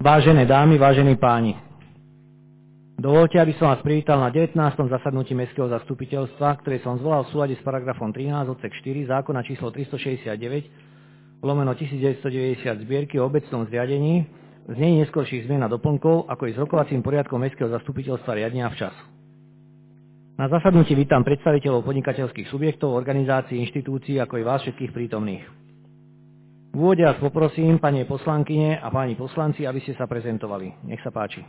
Vážené dámy, vážení páni, dovoľte, aby som vás privítal na 19. zasadnutí Mestského zastupiteľstva, ktoré som zvolal v súlade s paragrafom 13 odsek 4 zákona číslo 369/1990 zbierky o obecnom zriadení, znení neskorších zmien a doplnkov, ako i s rokovacím poriadkom Mestského zastupiteľstva riadne a včas. Na zasadnutí vítam predstaviteľov podnikateľských subjektov, organizácií, inštitúcií, ako i vás všetkých prítomných. V úvode vás poprosím, pani poslankyne a páni poslanci, aby ste sa prezentovali. Nech sa páči.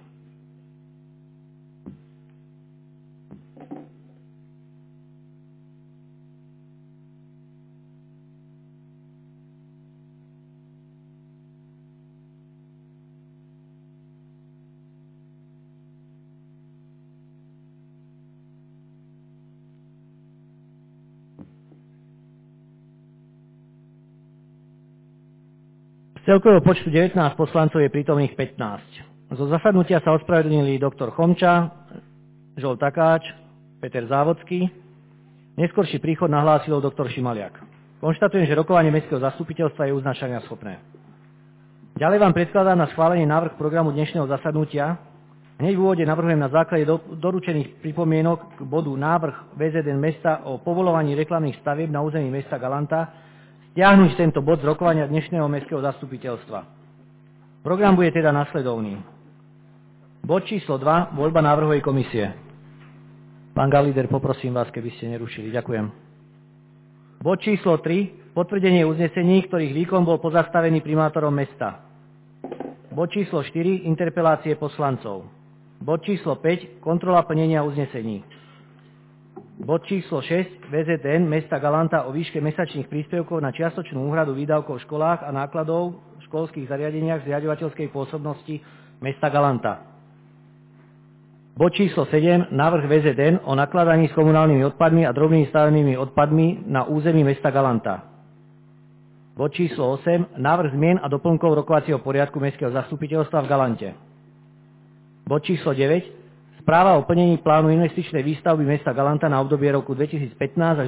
Z celkového počtu 19 poslancov je prítomných 15. Zo zasadnutia sa ospravedlnili doktor Chomča, Žolt Takáč, Peter Závodský. Neskorší príchod nahlásil doktor Šimaliak. Konštatujem, že rokovanie Mestského zastupiteľstva je uznášania schopné. Ďalej vám predkladám na schválenie návrh programu dnešného zasadnutia. Hneď v úvode navrhujem na základe doručených pripomienok k bodu návrh VZN mesta o povoľovaní reklamných stavieb na území mesta Galanta stiahnuť tento bod z rokovania dnešného Mestského zastupiteľstva. Program bude teda nasledovný. Bod číslo 2, voľba návrhovej komisie. Pán Galider, poprosím vás, keby ste nerušili. Ďakujem. Bod číslo 3, potvrdenie uznesení, ktorých výkon bol pozastavený primátorom mesta. Bod číslo 4, interpelácie poslancov. Bod číslo 5, kontrola plnenia uznesení. Bod číslo 6, VZN mesta Galanta o výške mesačných príspevkov na čiastočnú úhradu výdavkov v školách a nákladov v školských zariadeniach zriaďovateľskej pôsobnosti mesta Galanta. Bod číslo 7, návrh VZN o nakladaní s komunálnymi odpadmi a drobnými stavebnými odpadmi na území mesta Galanta. Bod číslo 8, návrh zmien a doplnkov rokovacieho poriadku Mestského zastupiteľstva v Galante. Bod číslo 9, správa o plnení plánu investičnej výstavby mesta Galanta na obdobie roku 2015 až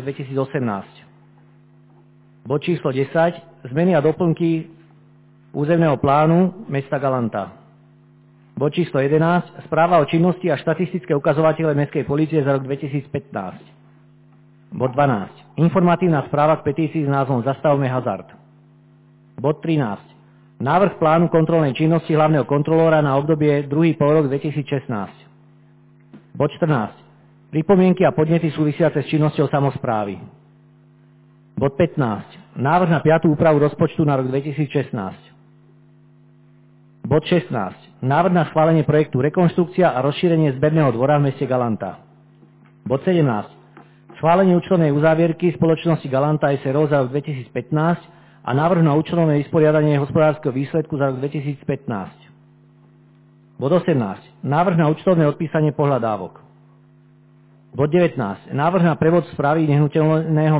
2018. Bod číslo 10. Zmeny a doplnky územného plánu mesta Galanta. Bod číslo 11. Správa o činnosti a štatistické ukazovatele Mestskej polície za rok 2015. Bod 12. Informatívna správa k petícii s názvom Zastavme hazard. Bod 13. Návrh plánu kontrolnej činnosti hlavného kontrolóra na obdobie druhý polrok 2016. Bod 14. Pripomienky a podnety súvisiace s činnosťou samosprávy. Bod 15. Návrh na 5. úpravu rozpočtu na rok 2016. Bod 16. Návrh na schválenie projektu rekonštrukcia a rozšírenie zberného dvora v meste Galanta. Bod 17. Schválenie účtovnej uzávierky spoločnosti Galanta s.r.o. za rok 2015 a návrh na účtovné vysporiadanie hospodárskeho výsledku za rok 2015. Bod 18. Návrh na účtovné odpísanie pohľadávok. Bod 19. Návrh na prevod správy nehnuteľného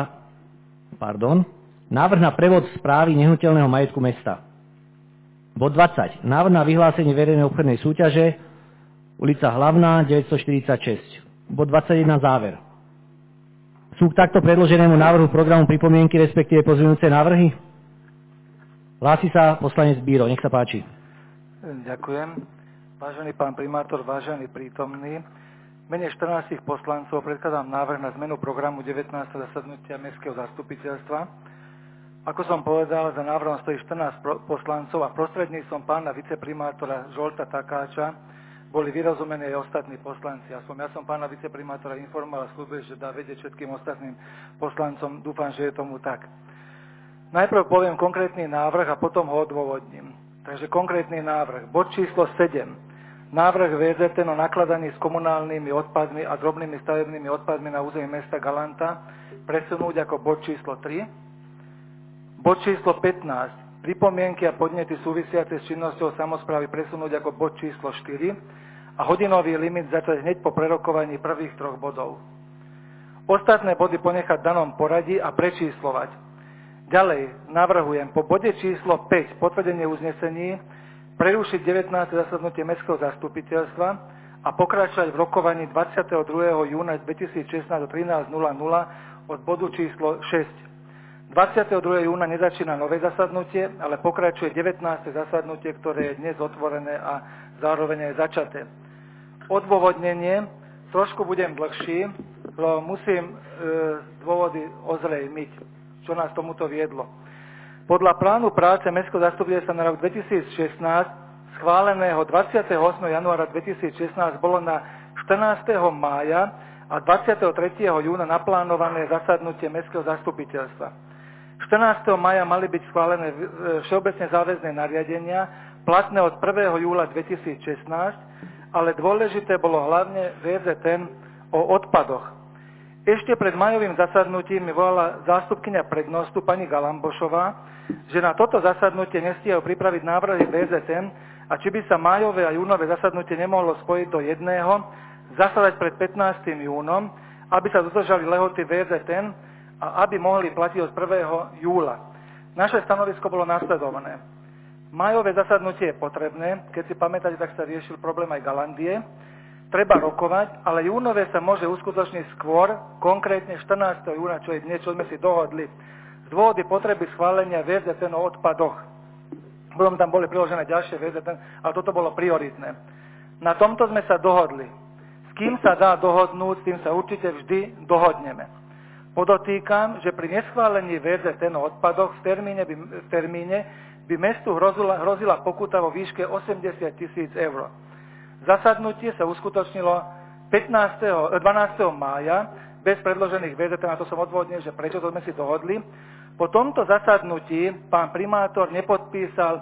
Návrh na prevod správy nehnuteľného majetku mesta. Bod 20. Návrh na vyhlásenie verejnej obchodnej súťaže ulica Hlavná 946. Bod 21. Záver. Sú k takto predloženému návrhu programu pripomienky, respektíve pozmeňujúce návrhy? Hlási sa poslanec Bíro. Nech sa páči. Ďakujem. Vážený pán primátor, vážení prítomní, v mene 14 poslancov predkladám návrh na zmenu programu 19. zasadnutia Mestského zastupiteľstva. Ako som povedal, za návrhom stojí 14 poslancov a prostredníctvom pána viceprimátora Žolta Takáča boli vyrozumení aj ostatní poslanci. Ja som pána viceprimátora informoval a sľubil, že dá vedieť všetkým ostatným poslancom. Dúfam, že je tomu tak. Najprv poviem konkrétny návrh a potom ho odôvodním. Takže konkrétny návrh. Bod číslo 7. Návrh VZN o nakladaní s komunálnymi odpadmi a drobnými stavebnými odpadmi na území mesta Galanta presunúť ako bod číslo 3. Bod číslo 15. Pripomienky a podnety súvisiace s činnosťou samosprávy presunúť ako bod číslo 4 a hodinový limit začať hneď po prerokovaní prvých 3 bodov. Ostatné body ponechať v danom poradí a prečíslovať. Ďalej navrhujem po bode číslo 5 potvrdenie uznesení prerušiť 19. zasadnutie Mestského zastupiteľstva a pokračovať v rokovaní 22. júna 2016 o 13:00 od bodu číslo 6. 22. júna nezačína nové zasadnutie, ale pokračuje 19. zasadnutie, ktoré je dnes otvorené a zároveň aj začaté. Odôvodnenie, trošku budem dlhší, lebo musím dôvody ozrejmiť, čo nás tomuto viedlo. Podľa plánu práce Mestského zastupiteľstva na rok 2016, schváleného 28. januára 2016, bolo na 14. mája a 23. júna naplánované zasadnutie Mestského zastupiteľstva. 14. mája mali byť schválené všeobecne záväzné nariadenia, platné od 1. júla 2016, ale dôležité bolo hlavne VZN o odpadoch. Ešte pred majovým zasadnutím mi volala zástupkyňa prednostu pani Galambošová, že na toto zasadnutie nestíhajú pripraviť návrhy VZN a či by sa májové a júnové zasadnutie nemohlo spojiť do jedného, zasadať pred 15. júnom, aby sa dodržali lehoty VZN a aby mohli platiť od 1. júla. Naše stanovisko bolo nasledovné. Májové zasadnutie je potrebné, keď si pamätáte, tak sa riešil problém aj Galandie. Treba rokovať, ale júnové sa môže uskutočniť skôr, konkrétne 14. júna, čo je dnes, čo sme si dohodli. Z dôvody potreby schválenia VZN o odpadoch. Potom tam boli priložené ďalšie VZN, ale toto bolo prioritné. Na tomto sme sa dohodli. S kým sa dá dohodnúť, s tým sa určite vždy dohodneme. Podotýkam, že pri neschválení VZN o odpadoch v termíne by mestu hrozila pokuta vo výške 80 000 eur. Zasadnutie sa uskutočnilo 12. mája bez predložených VZN, a to som odvodnil, že prečo to sme si dohodli. Po tomto zasadnutí pán primátor nepodpísal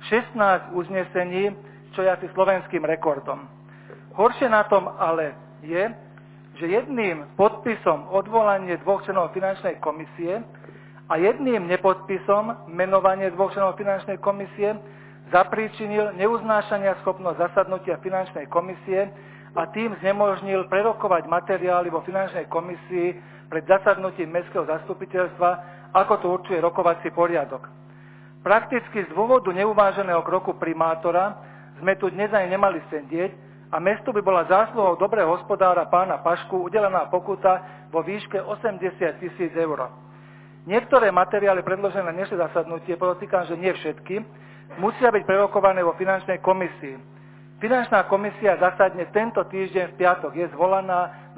16 uznesení, čo je asi slovenským rekordom. Horšie na tom ale je, že jedným podpisom odvolanie 2 členov finančnej komisie a jedným nepodpisom menovanie 2 členov finančnej komisie zapríčinil neuznášania schopnosť zasadnutia finančnej komisie a tým znemožnil prerokovať materiály vo finančnej komisii pred zasadnutím Mestského zastupiteľstva, ako to určuje rokovací poriadok. Prakticky z dôvodu neuváženého kroku primátora sme tu dnes aj nemali sedieť, a mestu by bola zásluhou dobrého hospodára pána Pašku udelená pokuta vo výške 80 000 eur. Niektoré materiály predložené na dnešné zasadnutie, podotýkam, že nie všetky, musia byť prerokované vo finančnej komisii. Finančná komisia zasadne tento týždeň v piatok, je zvolaná na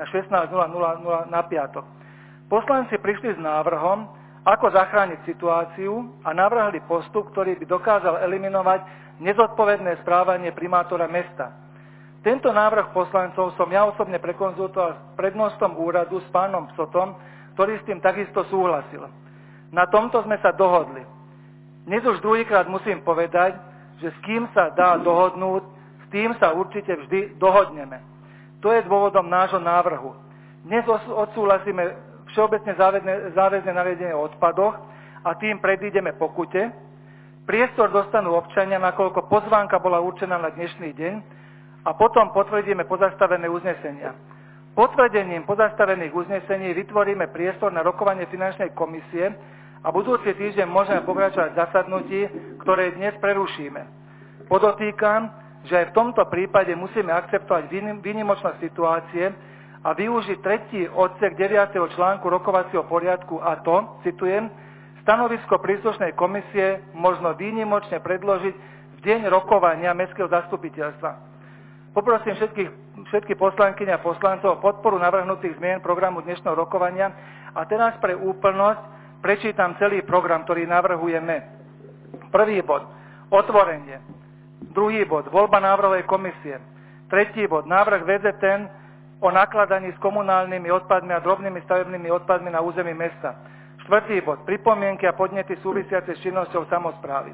16:00 na piatok. Poslanci prišli s návrhom, ako zachrániť situáciu a navrhli postup, ktorý by dokázal eliminovať nezodpovedné správanie primátora mesta. Tento návrh poslancov som ja osobne prekonzultoval s prednostom úradu, s pánom Psotom, ktorý s tým takisto súhlasil. Na tomto sme sa dohodli. Dnes už druhýkrát musím povedať, že s kým sa dá dohodnúť, s tým sa určite vždy dohodneme. To je dôvodom nášho návrhu. Dnes odsúhlasíme všeobecne záväzné nariadenie o odpadoch a tým predídeme pokute. Priestor dostanú občania, nakoľko pozvánka bola určená na dnešný deň, a potom potvrdíme pozastavené uznesenia. Potvrdením pozastavených uznesení vytvoríme priestor na rokovanie finančnej komisie a budúci týždeň môžeme pokračovať v zasadnutí, ktoré dnes prerušíme. Podotýkam, že aj v tomto prípade musíme akceptovať výnimočnosť situácie a využiť 3. odsek 9. článku rokovacieho poriadku a to, citujem, stanovisko príslušnej komisie možno výnimočne predložiť v deň rokovania Mestského zastupiteľstva. Poprosím všetky poslankyne a poslancov o podporu navrhnutých zmien programu dnešného rokovania a teraz pre úplnosť prečítam celý program, ktorý navrhujeme. Prvý bod, otvorenie. Druhý bod, voľba návrhovej komisie. Tretí bod, návrh VZN o nakladaní s komunálnymi odpadmi a drobnými stavebnými odpadmi na území mesta. Štvrtý bod, pripomienky a podnety súvisiace s činnosťou samosprávy.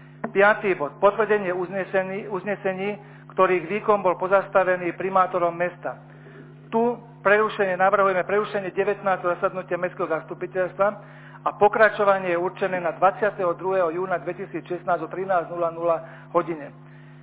Piatý bod, potvrdenie uznesení, ktorých výkon bol pozastavený primátorom mesta. Tu navrhujeme prerušenie 19. zasadnutia Mestského zastupiteľstva a pokračovanie je určené na 22. júna 2016 o 13:00 hodine.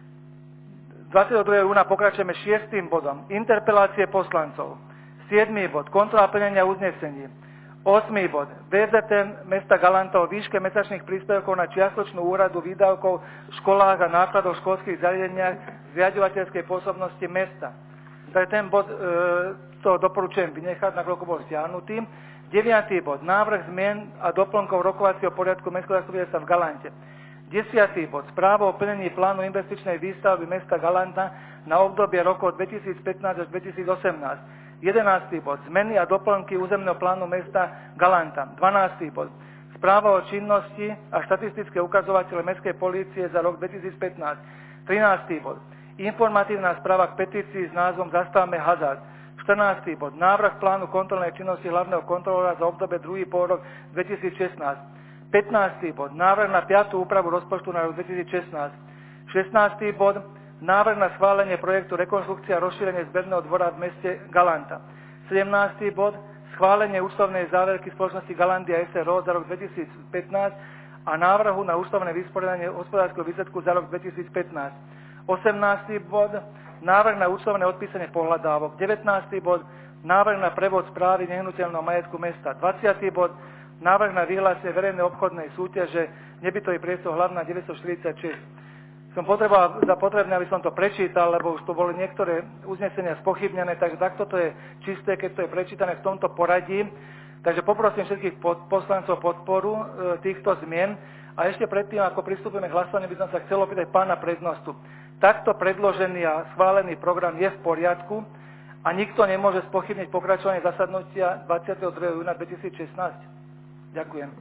22. júna pokračujeme 6. bodom. Interpelácie poslancov. 7. bod. Kontrola plnenia uznesení. 8. bod. VZN mesta Galanta o výške mesačných príspevkov na čiastočnú úhradu výdavkov v školách a nákladoch v školských zariadeniach zriaďovateľskej pôsobnosti mesta. Ten bod to doporučujem vynechať, nakoľko bol stiahnutý. 9. bod. Návrh zmien a doplnkov rokovacieho poriadku mestského zastupiteľstva v Galante. 10. bod. Správa o plnení plánu investičnej výstavby mesta Galanta na obdobie rokov 2015 až 2018. 11. bod. Zmeny a doplnky územného plánu mesta Galanta. 12. bod. Správa o činnosti a štatistické ukazovatele mestskej polície za rok 2015. 13. bod. Informatívna správa k petícii s názvom Zastavme hazard. 14. bod. Návrh plánu kontrolnej činnosti hlavného kontrolóra za obdobie 2. pôrok 2016. 15. bod. Návrh na 5. úpravu rozpočtu na rok 2016. 16. bod. Návrh na schválenie projektu rekonštrukcia a rozšírenie zberného dvora v meste Galanta. 17. bod. Schválenie účtovnej záverky spoločnosti Galandia SRO za rok 2015 a návrhu na účtovné vysporiadanie hospodárskeho výsledku za rok 2015. 18. bod. Návrh na účtovné odpísanie pohľadávok. 19. bod. Návrh na prevod správy nehnuteľného majetku mesta. 20. bod. Návrh na vyhlásenie verejnej obchodnej súťaže nebytový priestor hlavná 946. Som potreboval za potrebné, aby som to prečítal, lebo už tu boli niektoré uznesenia spochybnené, takže takto to je čisté, keď to je prečítané v tomto poradí. Takže poprosím všetkých poslancov podporu týchto zmien. A ešte predtým, ako pristúpime k hlasovaniu, by som sa chcel opýtať pána prednostu. Takto predložený a schválený program je v poriadku a nikto nemôže spochybniť pokračovanie zasadnutia 22. júna 2016. Ďakujem.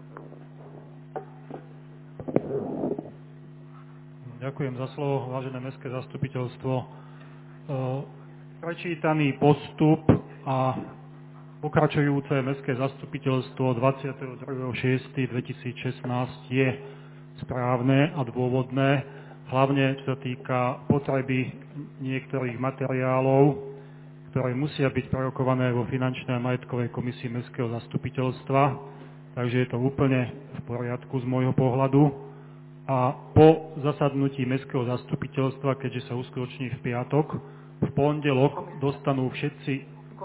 Ďakujem za slovo, vážené mestské zastupiteľstvo. Prečítaný postup a pokračujúce mestské zastupiteľstvo 22.6.2016 je správne a dôvodné, hlavne čo sa týka potreby niektorých materiálov, ktoré musia byť prerokované vo finančnej a majetkovej komisii mestského zastupiteľstva. Takže je to úplne v poriadku z môjho pohľadu. A po zasadnutí mestského zastupiteľstva, keďže sa uskutoční v piatok, v pondelok dostanú všetci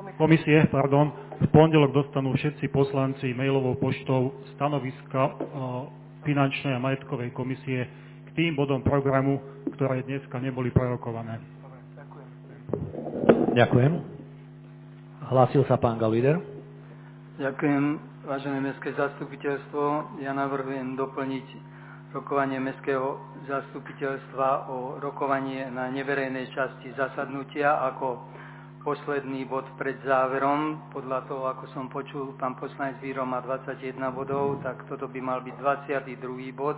poslanci mailovou poštou stanoviska finančnej a majetkovej komisie k tým bodom programu, ktoré dneska neboli prerokované. Ďakujem. Hlásil sa pán Galuider. Ďakujem, vážené mestské zastupiteľstvo. Ja navrhujem doplniť rokovanie mestského zastupiteľstva o rokovanie na neverejnej časti zasadnutia ako posledný bod pred záverom. Podľa toho, ako som počul, pán poslanec Víro má 21 bodov, tak toto by mal byť 22. bod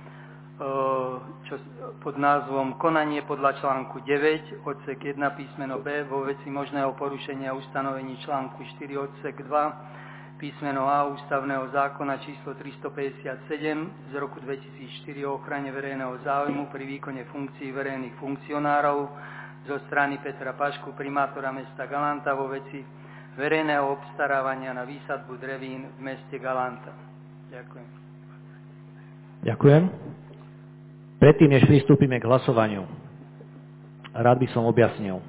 pod názvom Konanie podľa článku 9, odsek 1 písmeno B vo veci možného porušenia ustanovení článku 4 odsek 2 písmeno A ústavného zákona číslo 357 z roku 2004 o ochrane verejného záujmu pri výkone funkcií verejných funkcionárov zo strany Petra Pašku, primátora mesta Galanta vo veci verejného obstarávania na výsadbu drevín v meste Galanta. Ďakujem. Ďakujem. Predtým, než pristúpime k hlasovaniu, rád by som objasnil.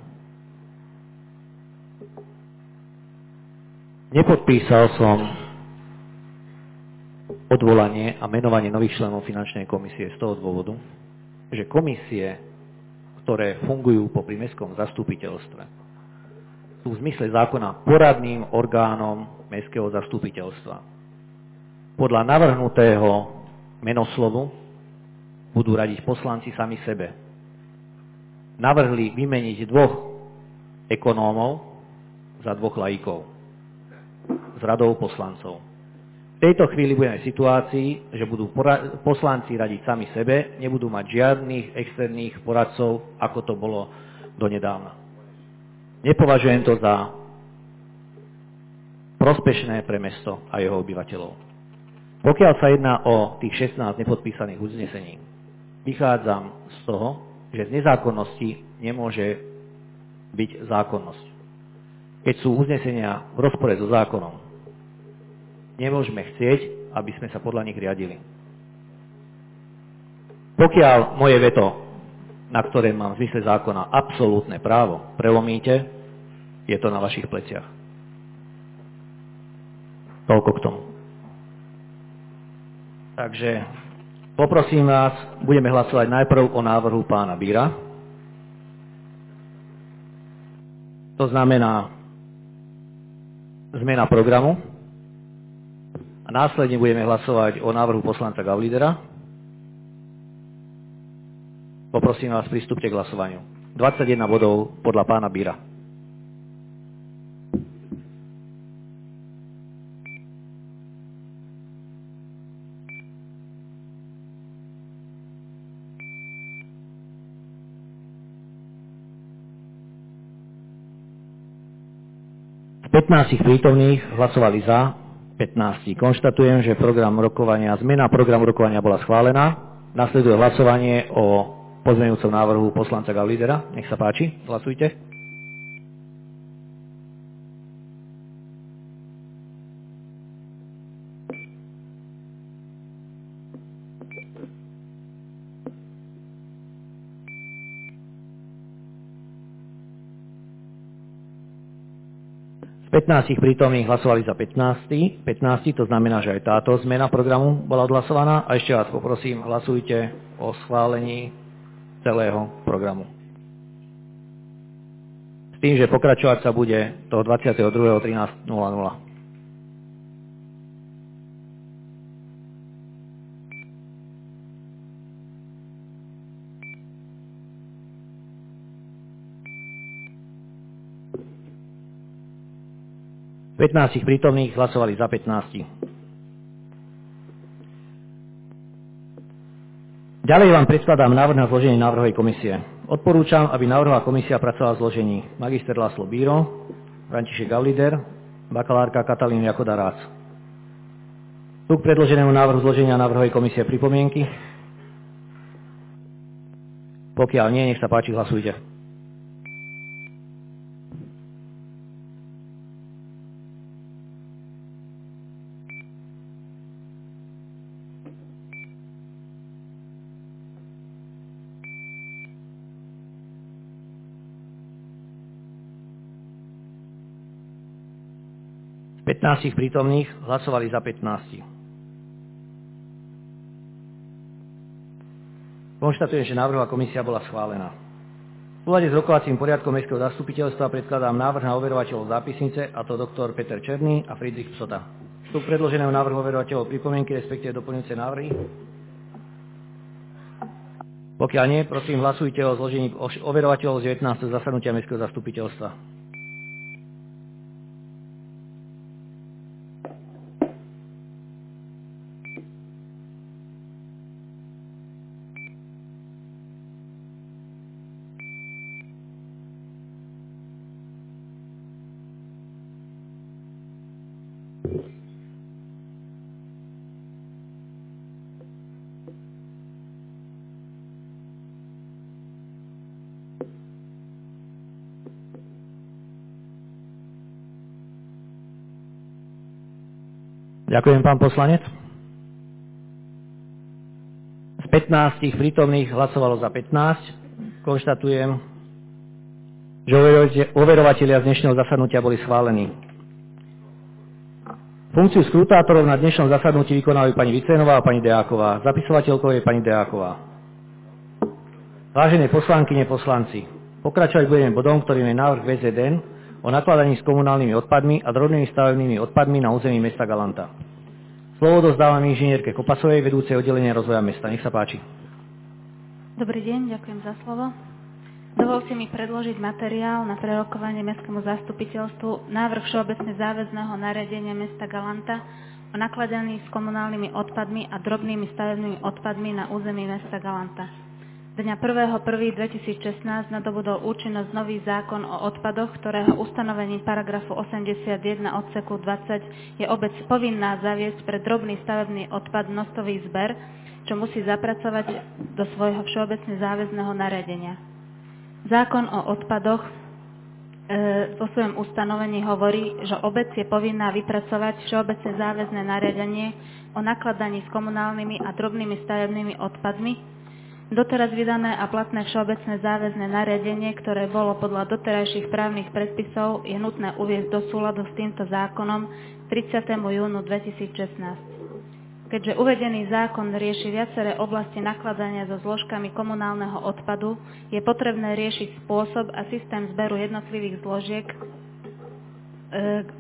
Nepodpísal som odvolanie a menovanie nových členov finančnej komisie z toho dôvodu, že komisie, ktoré fungujú popri mestskom zastupiteľstve, sú v zmysle zákona poradným orgánom mestského zastupiteľstva. Podľa navrhnutého menoslovu budú radiť poslanci sami sebe. Navrhli vymeniť 2 ekonómov za 2 laikov s radou poslancov. V tejto chvíli budeme v situácii, že budú poslanci radiť sami sebe, nebudú mať žiadnych externých poradcov, ako to bolo donedávna. Nepovažujem to za prospešné pre mesto a jeho obyvateľov. Pokiaľ sa jedná o tých 16 nepodpísaných uznesení, vychádzam z toho, že z nezákonnosti nemôže byť zákonnosť. Keď sú uznesenia v rozpore so zákonom, nemôžeme chcieť, aby sme sa podľa nich riadili. Pokiaľ moje veto, na ktoré mám v zmysle zákona absolútne právo, prelomíte, je to na vašich pleciach. Toľko k tomu. Takže poprosím vás, budeme hlasovať najprv o návrhu pána Bíra. To znamená zmena programu A následne budeme hlasovať o návrhu poslanca Gauliedera. Poprosím vás, pristúpte k hlasovaniu. 21 bodov podľa pána Bíra. Z 15 prítomných hlasovali za 15. Konštatujem, že zmena programu rokovania bola schválená. Nasleduje hlasovanie o pozmeňujúcom návrhu poslanca Gauliedera. Nech sa páči, hlasujte. Z 15 prítomných hlasovali za 15, to znamená, že aj táto zmena programu bola odhlasovaná. A ešte vás poprosím, hlasujte o schválení celého programu. S tým, že pokračovať sa bude toho 22.13.00. Z 15 prítomných hlasovali za 15. Ďalej vám predkladám návrh na zloženie návrhovej komisie. Odporúčam, aby návrhová komisia pracovala v zložení magister László Bíró, František Gaulieder, bakalárka Katalína Jakoda-Rác. Sú k predloženému návrhu zloženia návrhovej komisie pripomienky? Pokiaľ nie, nech sa páči, hlasujte. Z 15 prítomných hlasovali za 15. Konštatujem, že návrhová komisia bola schválená. V súlade s rokovacím poriadkom mestského zastupiteľstva predkladám návrh na overovateľov zápisnice, a to doktor Peter Černý a Friedrich Psota. Sú k predloženému návrhu overovateľov pripomienky, respektíve doplňujúce návrhy? Pokiaľ nie, prosím, hlasujte o zložení overovateľov z 19. zasadnutia mestského zastupiteľstva. Ďakujem, pán poslanec. Z 15 prítomných hlasovalo za 15. Konštatujem, že overovatelia z dnešného zasadnutia boli schválení. Funkciu skrutátorov na dnešnom zasadnutí vykonávajú pani Vicénová a pani Deáková. Zapisovateľkou je pani Deáková. Vážené poslankyne, poslanci, pokračovať budeme bodom, ktorým je návrh VZN o nakladaní s komunálnymi odpadmi a drobnými stavebnými odpadmi na území mesta Galanta. Slovo dozdávam inžinierke Kopasovej, vedúcej oddelenia rozvoja mesta. Nech sa páči. Dobrý deň, ďakujem za slovo. Dovolte mi predložiť materiál na prerokovanie mestskému zastupiteľstvu návrh všeobecne záväzného nariadenia mesta Galanta o nakladaní s komunálnymi odpadmi a drobnými stavebnými odpadmi na území mesta Galanta. Dňa 1.1.2016 nadobudol účinnosť nový zákon o odpadoch, ktorého ustanovením paragrafu 81 odseku 20 je obec povinná zaviesť pre drobný stavebný odpad množstový zber, čo musí zapracovať do svojho všeobecne záväzného nariadenia. Zákon o odpadoch vo svojom ustanovení hovorí, že obec je povinná vypracovať všeobecne záväzné nariadenie o nakladaní s komunálnymi a drobnými stavebnými odpadmi. Doteraz vydané a platné všeobecné záväzné nariadenie, ktoré bolo podľa doterajších právnych predpisov, je nutné uviesť do súladu s týmto zákonom 30. júnu 2016. Keďže uvedený zákon rieši viaceré oblasti nakladania so zložkami komunálneho odpadu, je potrebné riešiť spôsob a systém zberu jednotlivých zložiek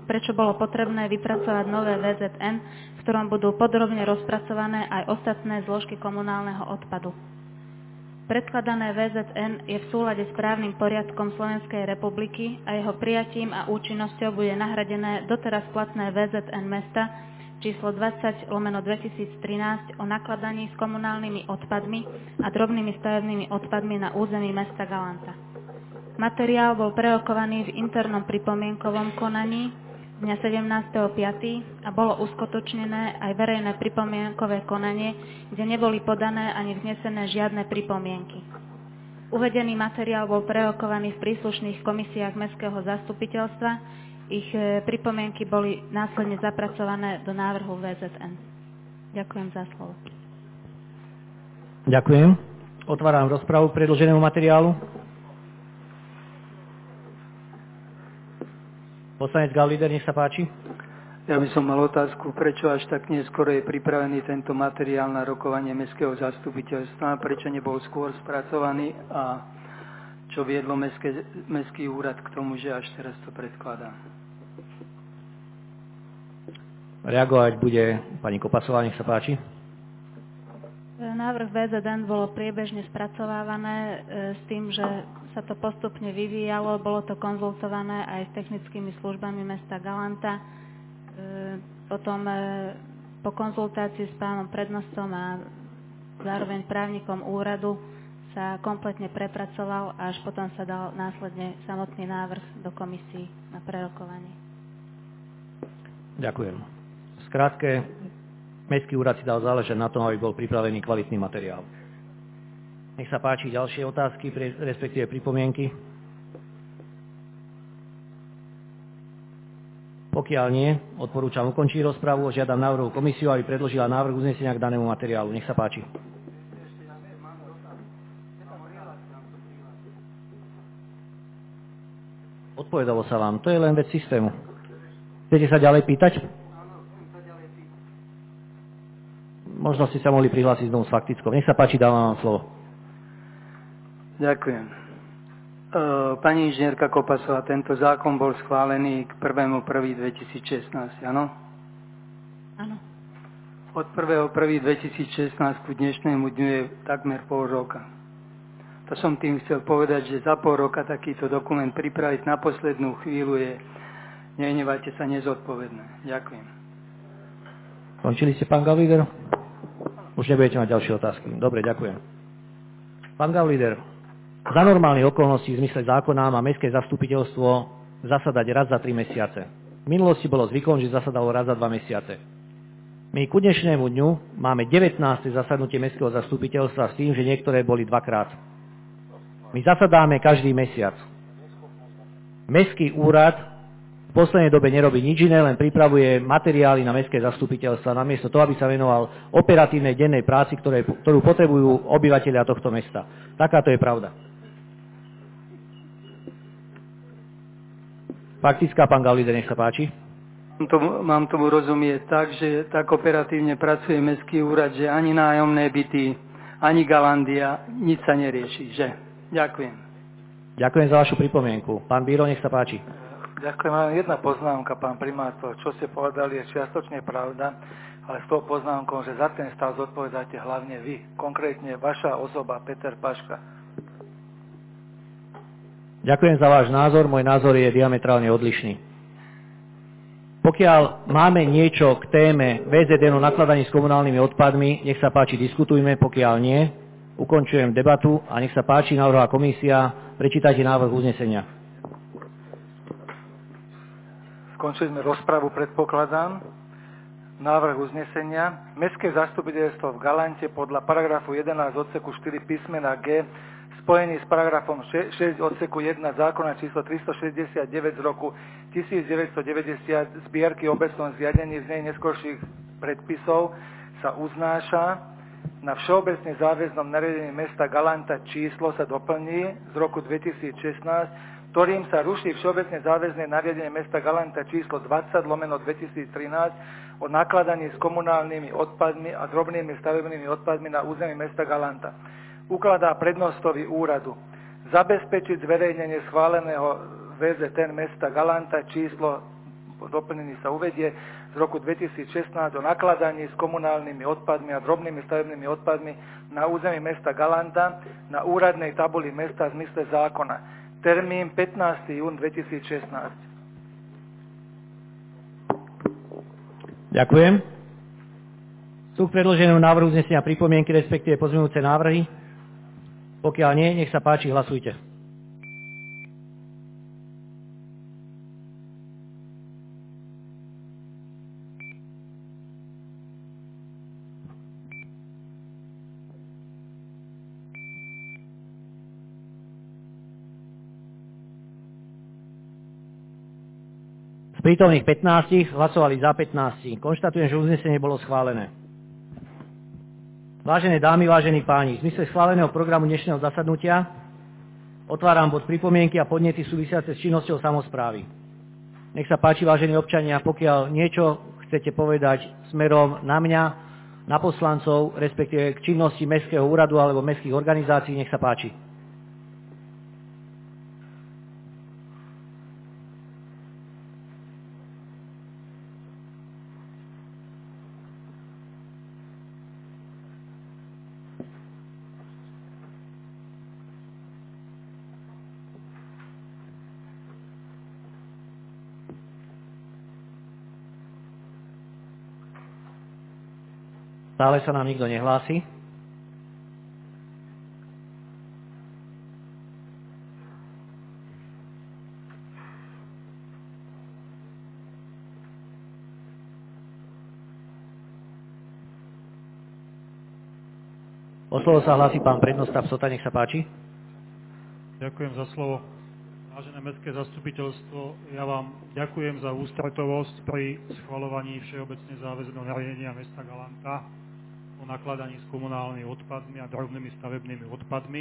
prečo bolo potrebné vypracovať nové VZN, v ktorom budú podrobne rozpracované aj ostatné zložky komunálneho odpadu. Predkladané VZN je v súlade s právnym poriadkom Slovenskej republiky a jeho prijatím a účinnosťou bude nahradené doteraz platné VZN mesta číslo 20/2013 o nakladaní s komunálnymi odpadmi a drobnými stavebnými odpadmi na území mesta Galanta. Materiál bol prerokovaný v internom pripomienkovom konaní dňa 17.5. a bolo uskutočnené aj verejné pripomienkové konanie, kde neboli podané ani vznesené žiadne pripomienky. Uvedený materiál bol prerokovaný v príslušných komisiách mestského zastupiteľstva. Ich pripomienky boli následne zapracované do návrhu VZN. Ďakujem za slovo. Ďakujem. Otváram rozpravu k predloženému materiálu. Poslanec Gaulider, nech sa páči. Ja by som mal otázku, prečo až tak neskoro je pripravený tento materiál na rokovanie mestského zastupiteľstva, prečo nebol skôr spracovaný a čo viedlo mestský úrad k tomu, že až teraz to predkladá. Reagovať bude pani Kopasová, nech sa páči. Návrh VZN bolo priebežne spracovávané s tým, že sa to postupne vyvíjalo, bolo to konzultované aj s technickými službami mesta Galanta. Potom po konzultácii s pánom prednostom a zároveň právnikom úradu sa kompletne prepracoval a až potom sa dal následne samotný návrh do komisii na prerokovanie. Ďakujem. Skrátke, mestský úrad si dal záležať na tom, aby bol pripravený kvalitný materiál. Nech sa páči ďalšie otázky, respektíve pripomienky. Pokiaľ nie, odporúčam ukončiť rozpravu a žiadam návrhovú komisiu, aby predložila návrh uznesenia k danému materiálu. Nech sa páči. Odpovedalo sa vám. To je len vec systému. Chcete sa ďalej pýtať? Možno ste sa mohli prihlásiť znovu s faktickou. Nech sa páči, dávam vám slovo. Ďakujem. Pani inžinierka Kopasová, tento zákon bol schválený k 1.1.2016, áno? Áno. Od 1.1.2016 k dnešnému dňu je takmer pol roka. To som tým chcel povedať, že za pol roka takýto dokument pripraviť na poslednú chvíľu je, nehnevajte sa, nezodpovedné. Ďakujem. Končili ste, pán Gaulider? Už nebudete mať ďalšie otázky. Dobre, ďakujem. Pán Gaulider, za normálnych okolností v zmysle zákona má mestské zastupiteľstvo zasadať raz za 3 mesiace. V minulosti bolo zvykom, že zasadalo raz za 2 mesiace. My ku dnešnému dňu máme 19. zasadnutie mestského zastupiteľstva s tým, že niektoré boli dvakrát. My zasadáme každý mesiac. Mestský úrad v poslednej dobe nerobí nič iné, len pripravuje materiály na mestské zastupiteľstva, namiesto toho, aby sa venoval operatívnej dennej práci, ktorú potrebujú obyvateľia tohto mesta. Takáto je pravda. Faktická, pán Gaulider, nech sa páči. Mám tomu rozumieť tak, že tak operatívne pracuje mestský úrad, že ani nájomné byty, ani Galandia, nič sa nerieši, že? Ďakujem. Ďakujem za vašu pripomienku. Pán Bíro, nech sa páči. Ďakujem. Len jedna poznámka, pán primátor. Čo ste povedali, je čiastočne pravda, ale s tou poznámkou, že za ten stav zodpovedáte hlavne vy. Konkrétne vaša osoba, Peter Paška. Ďakujem za váš názor. Môj názor je diametrálne odlišný. Pokiaľ máme niečo k téme VZN o nakladaní s komunálnymi odpadmi, nech sa páči, diskutujme. Pokiaľ nie, ukončujem debatu a nech sa páči, návrhová komisia, prečítajte návrh uznesenia. Skončili sme rozpravu, predpokladám. Návrh uznesenia. Mestské zastupiteľstvo v Galante podľa paragrafu 11 odseku 4 písmena G spojený s paragrafom 6 odseku 1 zákona číslo 369 z roku 1990 zbierky obecnom zriadení z nej neskorších predpisov sa uznáša. Na všeobecne záväznom nariadení mesta Galanta číslo sa doplní z roku 2016, ktorým sa ruší všeobecne záväzné nariadenie mesta Galanta číslo 20/2013 o nakladaní s komunálnymi odpadmi a drobnými stavebnými odpadmi na území mesta Galanta. Ukladá prednostovi úradu zabezpečiť zverejnenie schváleného VZN mesta Galanta číslo doplnení sa uvedie z roku 2016 o nakladaní s komunálnymi odpadmi a drobnými stavebnými odpadmi na území mesta Galanta na úradnej tabuli mesta v zmysle zákona. Termín 15. jún 2016. Ďakujem. Sú k predloženému návrhu uznesenia pripomienky, respektíve pozmeňujúce návrhy? Pokiaľ nie, nech sa páči, hlasujte. Z prítomných 15 hlasovali za 15. Konštatujem, že uznesenie bolo schválené. Vážené dámy, vážení páni, v zmysle schváleného programu dnešného zasadnutia otváram bod pripomienky a podnety súvisiace s činnosťou samosprávy. Nech sa páči, vážení občania, pokiaľ niečo chcete povedať smerom na mňa, na poslancov, respektíve k činnosti Mestského úradu alebo mestských organizácií, nech sa páči. Stále sa nám nikto nehlási. O slovo sa hlási pán prednosta Psota, nech sa páči. Ďakujem za slovo. Vážené mestské zastupiteľstvo, ja vám ďakujem za ústretovosť pri schvaľovaní všeobecne záväzného nariadenia mesta Galanta o nakladaní s komunálnymi odpadmi a drobnými stavebnými odpadmi.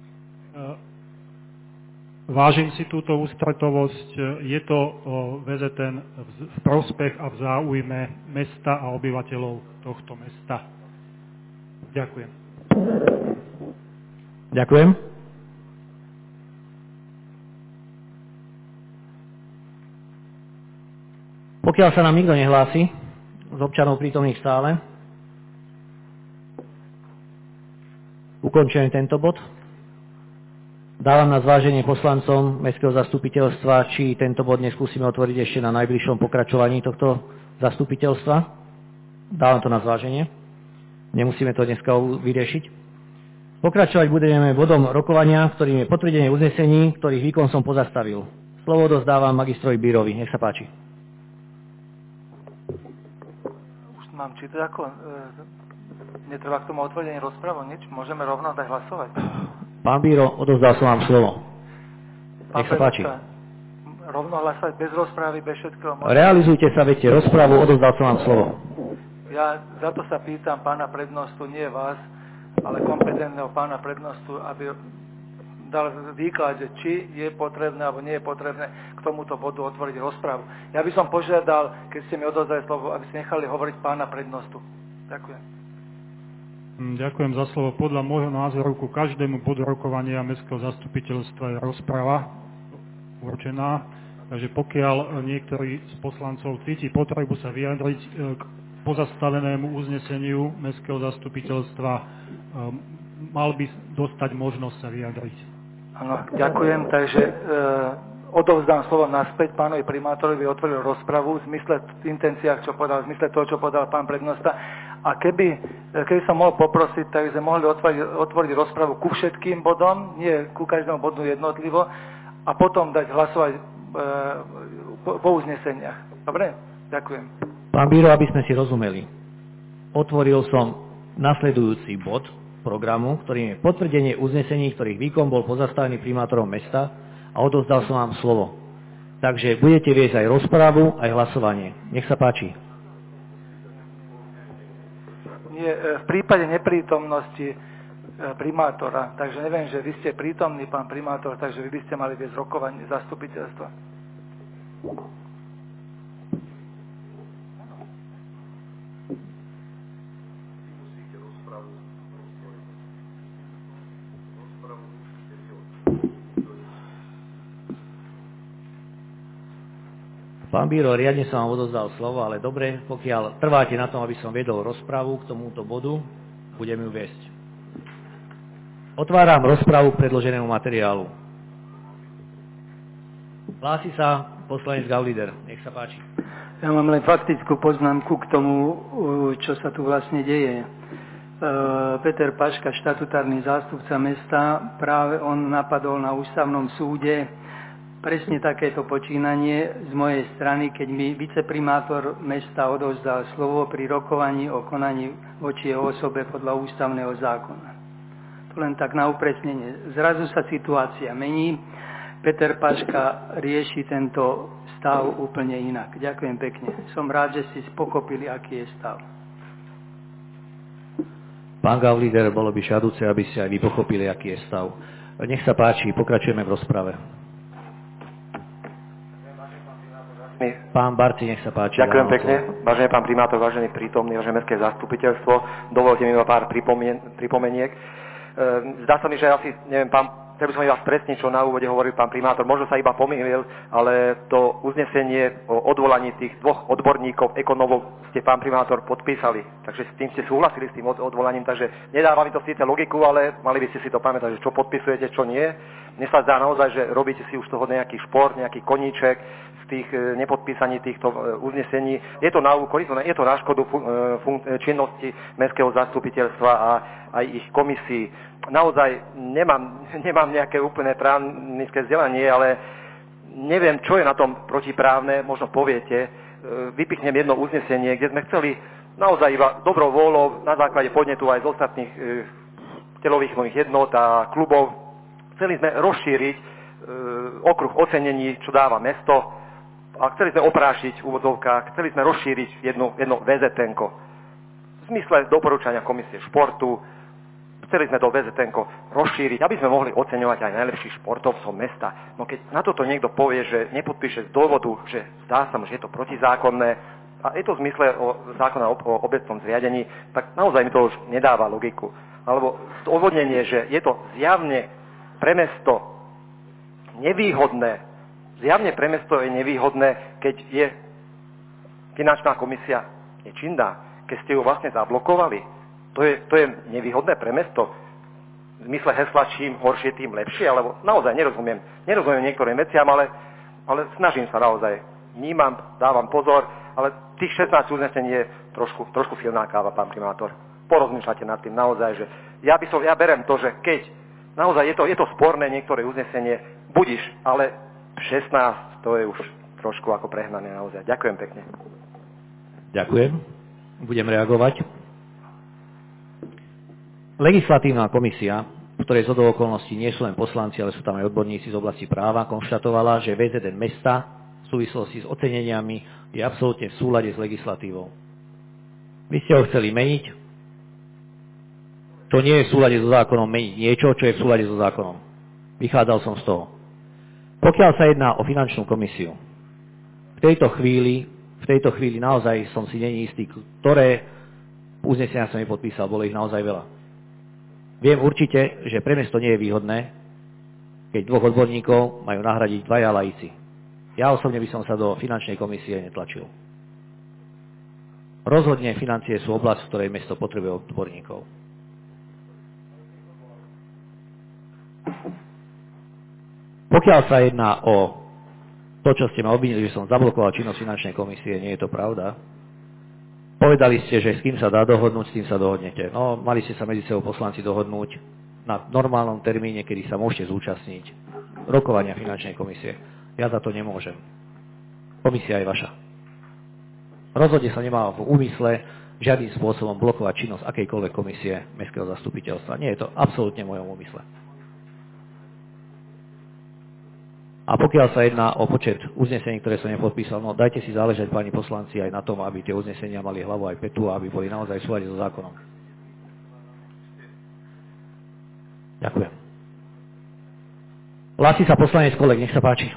Vážim si túto ústretovosť. Je to VZN v prospech a v záujme mesta a obyvateľov tohto mesta. Ďakujem. Ďakujem. Pokiaľ sa nám nikto nehlási z občanov prítomných v sále, ukončujem tento bod. Dávam na zváženie poslancom Mestského zastupiteľstva, či tento bod neskúsime otvoriť ešte na najbližšom pokračovaní tohto zastupiteľstva. Dávam to na zváženie. Nemusíme to dneska vyriešiť. Pokračovať budeme bodom rokovania, ktorým je potvrdenie uznesení, ktorých výkon som pozastavil. Slovo dozdávam magistrovi Bírovi. Nech sa páči. Už mám čítať ako... Netreba k tomu otvorenie rozprávu, nič? Môžeme rovno dať hlasovať? Pán Bíro, odovzdal som vám slovo. Nech sa páči. Rovno hlasovať bez rozprávy, bez všetkého? Realizujte sa, viete, rozprávu, odovzdal som vám slovo. Ja za to sa pýtam pána prednostu, nie vás, ale kompetentného pána prednostu, aby dal výklad, že či je potrebné alebo nie je potrebné k tomuto bodu otvoriť rozprávu. Ja by som požiadal, keď ste mi odovzdali slovo, aby ste nechali hovoriť pána prednostu. Ďakujem. Ďakujem za slovo. Podľa môjho názoru ku každému bodu rokovania Mestského zastupiteľstva je rozprava určená. Takže pokiaľ niektorý z poslancov cíti potrebu sa vyjadriť k pozastavenému uzneseniu Mestského zastupiteľstva, mal by dostať možnosť sa vyjadriť. Áno, ďakujem. Takže odovzdám slovo naspäť pánovi primátorovi, otvoril rozpravu v zmysle intenciách, čo povedal, v zmysle toho, čo povedal pán prednosta. A keby som mohol poprosiť, tak sme mohli otvoriť rozpravu ku všetkým bodom, nie ku každému bodu jednotlivo, a potom dať hlasovať po uzneseniach. Dobre? Ďakujem. Pán Bíro, aby sme si rozumeli, otvoril som nasledujúci bod programu, ktorým je potvrdenie uznesení, ktorých výkon bol pozastavený primátorom mesta, a odovzdal som vám slovo. Takže budete viesť aj rozpravu, aj hlasovanie. Nech sa páči. Nie, v prípade neprítomnosti primátora, takže neviem, že vy ste prítomný, pán primátor, takže vy by ste mali viesť rokovanie zastupiteľstva. Pán Bíro, riadne som vám odozdal slovo, ale dobre, pokiaľ trváte na tom, aby som viedol rozpravu k tomuto bodu, budem ju viesť. Otváram rozpravu k predloženému materiálu. Hlási sa poslanec Gaulider. Nech sa páči. Ja mám len faktickú poznámku k tomu, čo sa tu vlastne deje. Peter Paška, štatutárny zástupca mesta, práve on napadol na ústavnom súde presne takéto počínanie z mojej strany, keď mi viceprimátor mesta odovzdal slovo pri rokovaní o konaní voči jeho osobe podľa ústavného zákona. To len tak na upresnenie. Zrazu sa situácia mení. Peter Paška rieši tento stav úplne inak. Ďakujem pekne. Som rád, že ste pochopili, aký je stav. Pán Gaulider, bolo by žiaduce, aby ste aj vy pochopili, aký je stav. Nech sa páči, pokračujeme v rozprave. Pán Barci, nech sa páči. Ďakujem pekne. Vážený pán primátor, vážený prítomný, vážené mestské zastupiteľstvo, dovolte mi pár pripomeniek. Zdá sa mi, že asi, neviem, chcel by som iba presniť, čo na úvode hovoril pán primátor. Možno sa iba pomýlil, ale to uznesenie o odvolaní tých dvoch odborníkov, ekonomov, ste, pán primátor, podpísali. Takže s tým ste súhlasili, s tým odvolaním. Takže nedáva mi to síce logiku, ale mali by ste si to pamätať, že čo podpisujete, čo nie. Mne sa zdá naozaj, že robíte si už toho nejaký šport, nejaký koníček z tých nepodpísaní týchto uznesení. Je to na úkor, je to na škodu činnosti mestského zastupiteľstva a aj ich komisí. Naozaj nemám nejaké úplné právnické vzdelanie, ale neviem, čo je na tom protiprávne, možno poviete. Vypichnem jedno uznesenie, kde sme chceli naozaj iba dobrou vôľou na základe podnetu aj z ostatných telovýchovných jednot a klubov. Chceli sme rozšíriť okruh ocenení, čo dáva mesto, a chceli sme oprášiť v úvodzovkách, chceli sme rozšíriť jedno VZN-ko. V zmysle doporučania komisie športu, chceli sme to VZN-ko rozšíriť, aby sme mohli oceňovať aj najlepších športovcov mesta. No keď na toto niekto povie, že nepodpíše z dôvodu, že zdá sa mu, že je to protizákonné, a je to v zmysle zákona o obecnom zriadení, tak naozaj mi to už nedáva logiku. Alebo odvodnenie, že je to zjavne pre mesto nevýhodné. Zjavne pre mesto je nevýhodné, keď je finančná komisia nečinná, keď ste ju vlastne zablokovali. To je nevýhodné pre mesto. V zmysle hesla čím horšie, tým lepšie, alebo naozaj nerozumiem niektorým veciam, ale snažím sa naozaj. Vnímam, dávam pozor, ale tých 16 uznesení je trošku silná káva, pán primátor. Porozmýšľate nad tým naozaj, že ja berem to, že keď naozaj je to sporné niektoré uznesenie, budiš, ale 16, to je už trošku ako prehnané naozaj. Ďakujem pekne. Ďakujem. Budem reagovať. Legislatívna komisia, v ktorej zhodou okolností nie sú len poslanci, ale sú tam aj odborníci z oblasti práva, konštatovala, že VZN mesta v súvislosti s oceneniami je absolútne v súlade s legislatívou. Vy ste ho chceli meniť. To nie je v súlade so zákonom meniť niečo, čo je v súlade so zákonom. Vychádzal som z toho. Pokiaľ sa jedná o finančnú komisiu, v tejto chvíli naozaj som si není istý, ktoré uznesenia som nepodpísal, bolo ich naozaj veľa. Viem určite, že pre mesto nie je výhodné, keď dvoch odborníkov majú nahradiť dvaja laici. Ja osobne by som sa do finančnej komisie netlačil. Rozhodne financie sú oblasť, v ktorej mesto potrebuje odborníkov. Pokiaľ sa jedná o to, čo ste ma obvinili, že som zablokoval činnosť finančnej komisie, nie je to pravda. Povedali ste, že s kým sa dá dohodnúť, s tým sa dohodnete. No, mali ste sa medzi sebou poslanci dohodnúť na normálnom termíne, kedy sa môžete zúčastniť rokovania finančnej komisie. Ja za to nemôžem. Komisia je vaša. Rozhodne sa nemá v úmysle žiadnym spôsobom blokovať činnosť akejkoľvek komisie mestského zastupiteľstva. Nie je to absolútne v mojom úmysle. A pokiaľ sa jedná o počet uznesení, ktoré som nepodpísal, no dajte si záležať, páni poslanci, aj na tom, aby tie uznesenia mali hlavu aj petu a aby boli naozaj v súlade so zákonom. Ďakujem. Hlási sa poslanec Kolek, nech sa páči.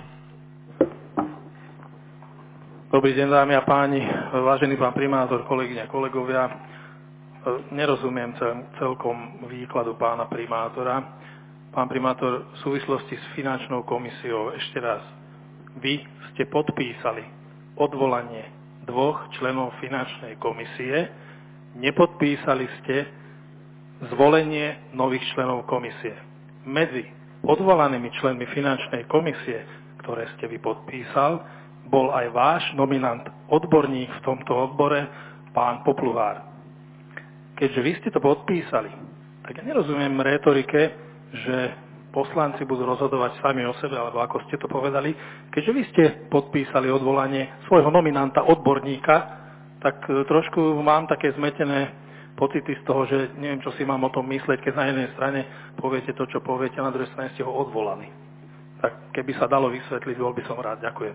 Dobrý deň, dámy a páni, vážený pán primátor, kolegyne a kolegovia. Nerozumiem celkom výkladu pána primátora. Pán primátor, v súvislosti s finančnou komisiou, ešte raz, vy ste podpísali odvolanie 2 členov finančnej komisie, nepodpísali ste zvolenie nových členov komisie. Medzi odvolanými členmi finančnej komisie, ktoré ste vy podpísal, bol aj váš nominant, odborník v tomto odbore, pán Popluhár. Keďže vy ste to podpísali, tak ja nerozumiem retorike, že poslanci budú rozhodovať sami o sebe, alebo ako ste to povedali. Keďže vy ste podpísali odvolanie svojho nominanta, odborníka, tak trošku mám také zmetené pocity z toho, že neviem, čo si mám o tom mysleť, keď na jednej strane poviete to, čo poviete, a na druhej strane ste ho odvolali. Tak keby sa dalo vysvetliť, bol by som rád. Ďakujem.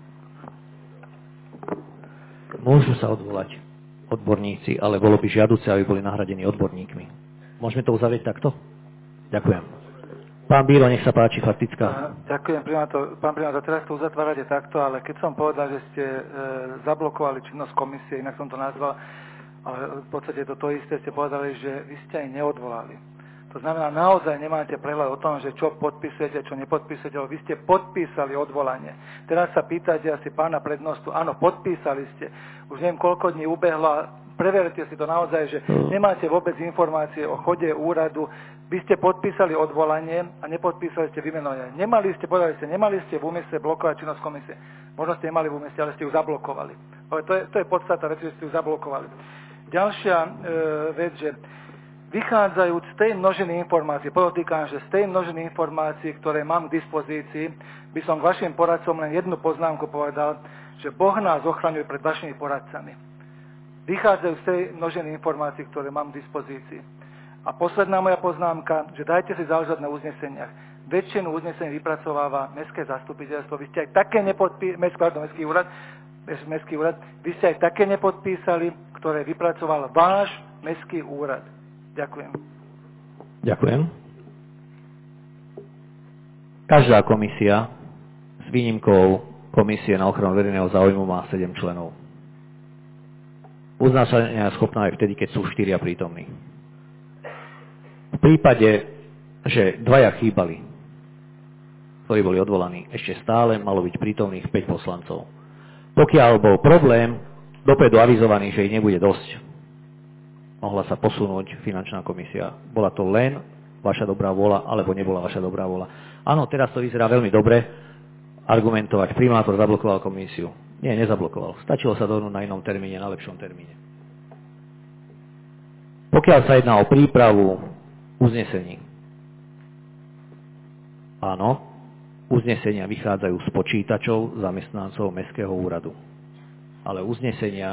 Môžu sa odvolať odborníci, ale bolo by žiaduce, aby boli nahradení odborníkmi. Môžeme to uzavrieť takto? Ďakujem. Pán Bílo, nech sa páči, faktická. Ďakujem, pán primátor, teraz to uzatvárate takto, ale keď som povedal, že ste zablokovali činnosť komisie, inak som to nazval, ale v podstate to isté ste povedali, že vy ste aj neodvolali. To znamená, naozaj nemáte prehľad o tom, že čo podpísujete, čo nepodpísujete, ale vy ste podpísali odvolanie. Teraz sa pýtate asi pána prednostu, áno, podpísali ste. Už neviem, koľko dní ubehlo a preverte si to naozaj, že nemáte vôbec informácie o chode úradu. Vy ste podpísali odvolanie a nepodpísali ste vymenovanie. Nemali ste v úmysle blokovať činnosť komisie. Možno ste nemali v úmysle, ale ste ju zablokovali. Ale to je podstata veci, že ste ju zablokovali. Ďalšia vec, že vychádzajúc z tej množiny informácií, podotýkam, že z tej množiny informácií, ktoré mám k dispozícii, by som k vašim poradcom len jednu poznámku povedal, že Boh nás ochraňuje pred vašimi poradcami. Vychádzajú z tej množiny informácií, ktoré mám k dispozícii. A posledná moja poznámka, že dajte si záležať na uzneseniach. Väčšinu uznesení vypracováva Mestské zastupiteľstvo. Vy ste aj také Mestský úrad, vy ste aj také nepodpísali, ktoré vypracoval váš Mestský úrad. Ďakujem. Ďakujem. Každá komisia s výnimkou Komisie na ochranu verejného záujmu má 7 členov. Uznášania je schopná aj vtedy, keď sú 4 prítomní. V prípade, že 2 chýbali, ktorí boli odvolaní, ešte stále malo byť prítomných 5 poslancov. Pokiaľ bol problém dopredu avizovaný, že ich nebude dosť, mohla sa posunúť finančná komisia. Bola to len vaša dobrá vôľa, alebo nebola vaša dobrá vôľa. Áno, teraz to vyzerá veľmi dobre argumentovať. Primátor zablokoval komisiu. Nie, nezablokoval. Stačilo sa dohodnúť na inom termíne, na lepšom termíne. Pokiaľ sa jedná o prípravu uznesení, áno, uznesenia vychádzajú z počítačov zamestnancov Mestského úradu. Ale uznesenia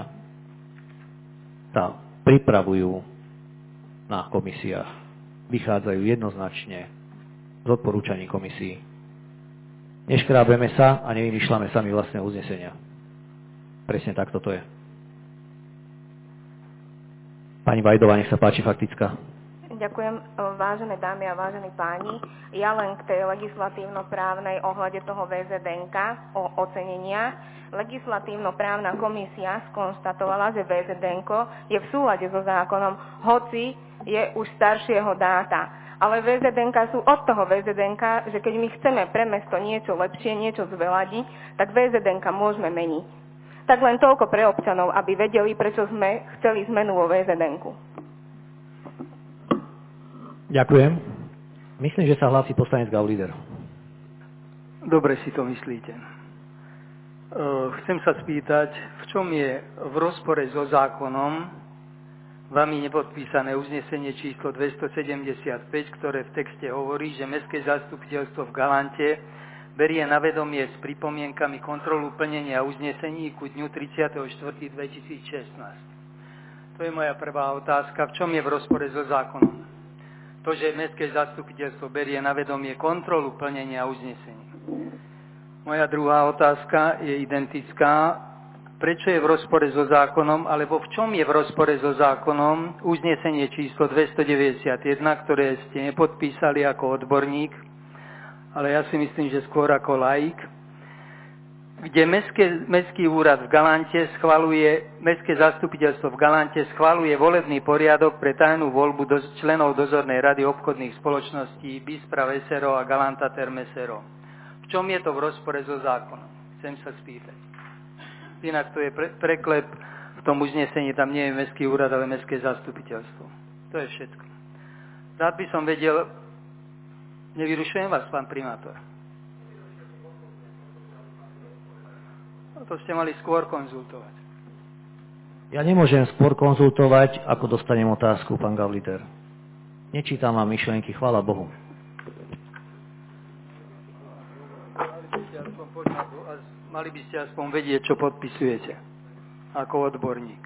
sa pripravujú na komisiách. Vychádzajú jednoznačne z odporúčaní komisií. Neškrábeme sa a nevymýšľame sami vlastné uznesenia. Presne takto to je. Pani Vajdová, nech sa páči, faktická. Ďakujem, vážené dámy a vážení páni. Ja len k tej legislatívno-právnej ohľade toho VZDNK o ocenenia. Legislatívno-právna komisia skonštatovala, že VZDNko je v súlade so zákonom, hoci je už staršieho dáta. Ale VZDNK sú od toho VZDNK, že keď my chceme pre mesto niečo lepšie, niečo zveladiť, tak VZDNK môžeme meniť. Tak len toľko pre občanov, aby vedeli, prečo sme chceli zmenu vo VZDNku. Ďakujem. Myslím, že sa hlási poslanec Gaulider. Dobre si to myslíte. Chcem sa spýtať, v čom je v rozpore so zákonom vami nepodpísané uznesenie číslo 275, ktoré v texte hovorí, že Mestské zastupiteľstvo v Galante berie na vedomie s pripomienkami kontrolu plnenia uznesení ku dňu 30.4.2016. To je moja prvá otázka. V čom je v rozpore so zákonom? To, že Mestské zastupiteľstvo berie na vedomie kontrolu plnenia uznesení. Moja druhá otázka je identická. Prečo je v rozpore so zákonom, alebo v čom je v rozpore so zákonom uznesenie číslo 291, ktoré ste nepodpísali ako odborník, ale ja si myslím, že skôr ako laik, kde Mestský úrad v Galante Mestské zastupiteľstvo v Galante schvaľuje volebný poriadok pre tajnú voľbu členov dozornej rady obchodných spoločností Bispra Vesero a Galanta Termesero. V čom je to v rozpore so zákonom? Chcem sa spýtať. Inak to je preklep, v tom uznesení tam nie je mestský úrad, ale mestské zastupiteľstvo. To je všetko. Rád by som vedel, nevyrušujem vás, pán primátor. No, to ste mali skôr konzultovať. Ja nemôžem skôr konzultovať, ako dostanem otázku, pán Gavliter. Nečítam vám myšlienky, chvála Bohu. Mali by ste aspoň vedieť, čo podpisujete ako odborník.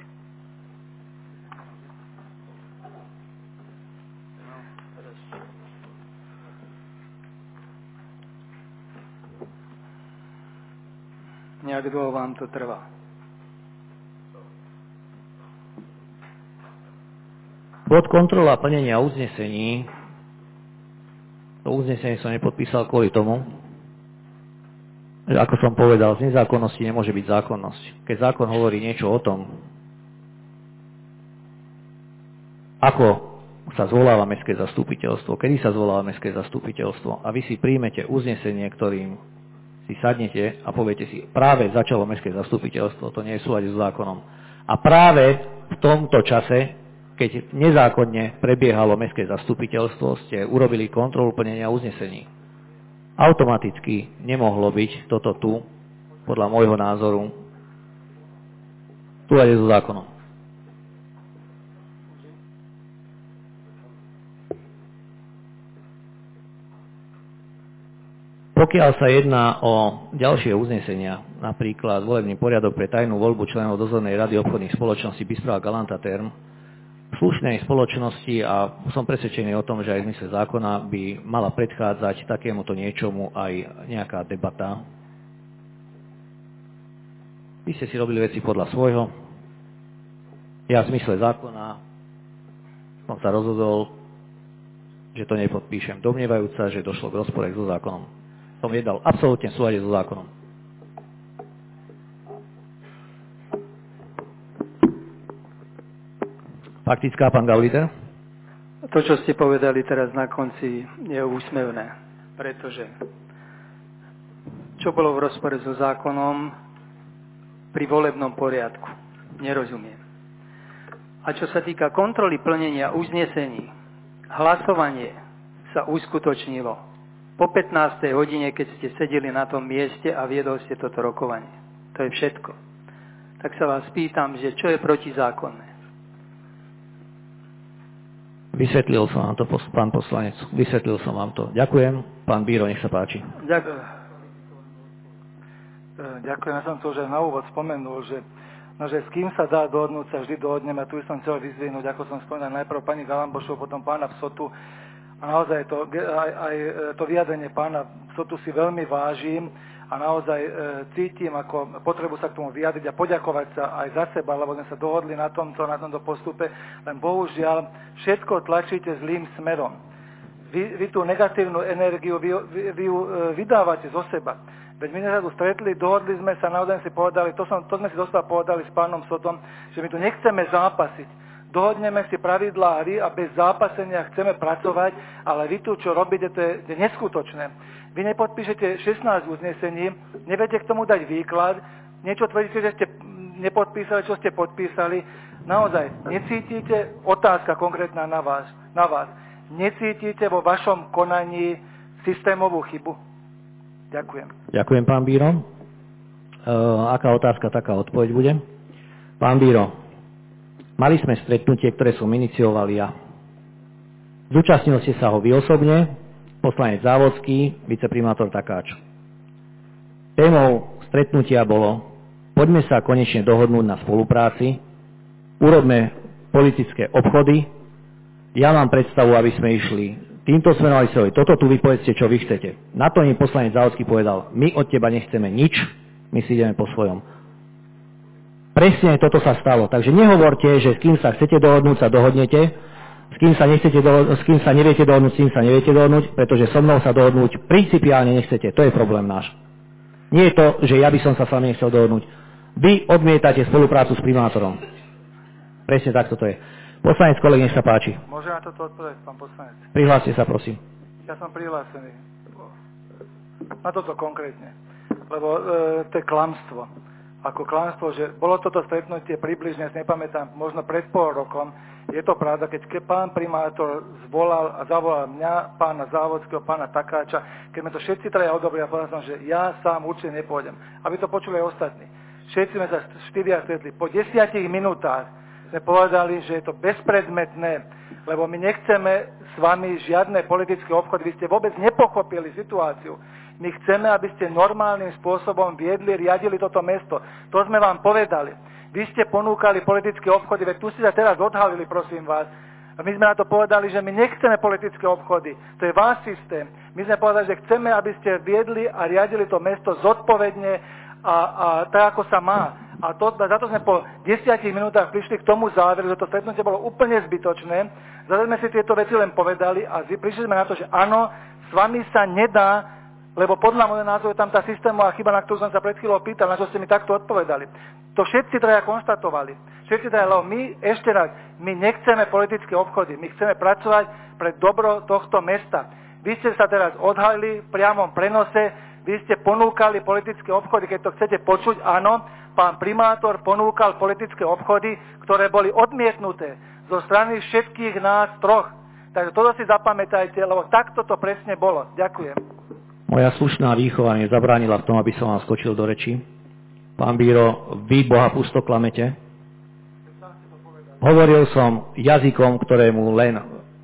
Nejak dlho vám to trvá. Bod kontrola plnenia uznesení. To uznesenie som nepodpísal kvôli tomu, že ako som povedal, z nezákonnosti nemôže byť zákonnosť. Keď zákon hovorí niečo o tom, ako sa zvoláva mestské zastupiteľstvo, kedy sa zvoláva mestské zastupiteľstvo a vy si príjmete uznesenie, ktorým si sadnete a poviete si, práve začalo mestské zastupiteľstvo, to nie je v súlade s zákonom. A práve v tomto čase, keď nezákonne prebiehalo mestské zastupiteľstvo, ste urobili kontrolu plnenia uznesení. Automaticky nemohlo byť toto tu, podľa môjho názoru, tu aj so zákonom. Pokiaľ sa jedná o ďalšie uznesenia, napríklad volebný poriadok pre tajnú voľbu členov dozornej rady obchodných spoločností Bystrova Galanta Term, v slušnej spoločnosti, a som presvedčený o tom, že aj v zmysle zákona by mala predchádzať takémuto niečomu aj nejaká debata. Vy ste si robili veci podľa svojho. Ja v zmysle zákona som sa rozhodol, že to nepodpíšem, domnievajúca, že došlo k rozpore so zákonom. Som jednal absolútne v súlade so zákonom. Faktická, pán Gavliter? To, čo ste povedali teraz na konci, je úsmevné, pretože čo bolo v rozpore so zákonom pri volebnom poriadku? Nerozumiem. A čo sa týka kontroly plnenia uznesení, hlasovanie sa uskutočnilo po 15. hodine, keď ste sedeli na tom mieste a viedol ste toto rokovanie. To je všetko. Tak sa vás pýtam, že čo je protizákonné? Vysvetlil som vám to, pán poslanec. Vysvetlil som vám to. Ďakujem. Pán Bíro, nech sa páči. Ďakujem. Ja som to už na úvod spomenul, že s kým sa dá dohodnúť, sa vždy dohodneme. A tu som chcel vyzvihnúť, ako som spomínal, najprv pani Galambošovu, potom pána Psotu. A naozaj aj to vyjadrenie pána Psotu si veľmi vážim a naozaj cítim ako potrebu sa k tomu vyjadriť a poďakovať sa aj za seba, lebo sme sa dohodli na tomto postupe, len bohužiaľ všetko tlačíte zlým smerom. Vy tú negatívnu energiu vy vydávate zo seba. Veď my sme sa tu stretli, dohodli sme sa, naozaj si povedali, to sme si dostali povedali s pánom Sotom, že my tu nechceme zápasiť. Dohodneme si pravidlá hry a bez zápasenia chceme pracovať, ale vy tu, čo robíte, to je neskutočné. Vy nepodpíšete 16 uznesení, neviete k tomu dať výklad, niečo tvrdíte, že ste nepodpísali, čo ste podpísali. Naozaj, necítite, otázka konkrétna na vás, necítite vo vašom konaní systémovú chybu? Ďakujem. Ďakujem, pán Bíro. Aká otázka, taká odpoveď bude. Pán Bíro, mali sme stretnutie, ktoré som inicioval ja. Zúčastnil ste sa ho vy osobne, poslanec Závodský, viceprimátor Takáč. Témou stretnutia bolo, poďme sa konečne dohodnúť na spolupráci, urobme politické obchody, ja mám predstavu, aby sme išli týmto smerom, toto tu vy povedzte, čo vy chcete. Na to mi poslanec Závodský povedal, my od teba nechceme nič, my si ideme po svojom. Presne toto sa stalo, takže nehovorte, že s kým sa chcete dohodnúť, sa dohodnete, s kým sa neviete dohodnúť, s kým sa neviete dohodnúť, pretože so mnou sa dohodnúť principiálne nechcete. To je problém náš. Nie je to, že ja by som sa s vami nechcel dohodnúť. Vy odmietate spoluprácu s primátorom. Presne takto to je. Poslanec kolega, nech sa páči. Môže na toto odpovedať, pán poslanec? Prihláste sa, prosím. Ja som prihlásený. Na toto konkrétne. Lebo to je klamstvo. ako klamstvo, že bolo toto stretnutie približne, si nepamätám, možno pred pol rokom. Je to pravda, keď pán primátor zvolal a zavolal mňa, pána Závodského, pána Takáča, keď sme to všetci traja odobrili a povedal som, že ja sám určite nepôjdem. Aby to počuli aj ostatní. Všetci sme sa štyria stretli. Po 10 minútach sme povedali, že je to bezpredmetné, lebo my nechceme s vami žiadne politické obchody. Vy ste vôbec nepochopili situáciu. My chceme, aby ste normálnym spôsobom viedli, riadili toto mesto. To sme vám povedali. Vy ste ponúkali politické obchody, veď tu ste sa teraz odhalili, prosím vás. A my sme na to povedali, že my nechceme politické obchody. To je váš systém. My sme povedali, že chceme, aby ste viedli a riadili to mesto zodpovedne a tak, ako sa má. A za to sme po 10 minútach prišli k tomu záveru, že to stretnutie bolo úplne zbytočné. Zase sme si tieto veci len povedali a prišli sme na to, že áno, s vami sa nedá, lebo podľa môjho názoru je tam tá systémová chyba, na ktorú som sa pred chvíľou pýtal, na čo ste mi takto odpovedali. To všetci traja konštatovali. Všetci traja, lebo my, ešte raz, my nechceme politické obchody, my chceme pracovať pre dobro tohto mesta. Vy ste sa teraz odhalili v priamom prenose, vy ste ponúkali politické obchody, keď to chcete počuť, áno, pán primátor ponúkal politické obchody, ktoré boli odmietnuté zo strany všetkých nás troch. Takže toto si zapamätajte, lebo takto to presne bolo. Ďakujem. Moja slušná výchova mi zabránila v tom, aby som vám skočil do reči. Pán Bíro, vy Boha pusto klamete. Hovoril som jazykom, ktorému len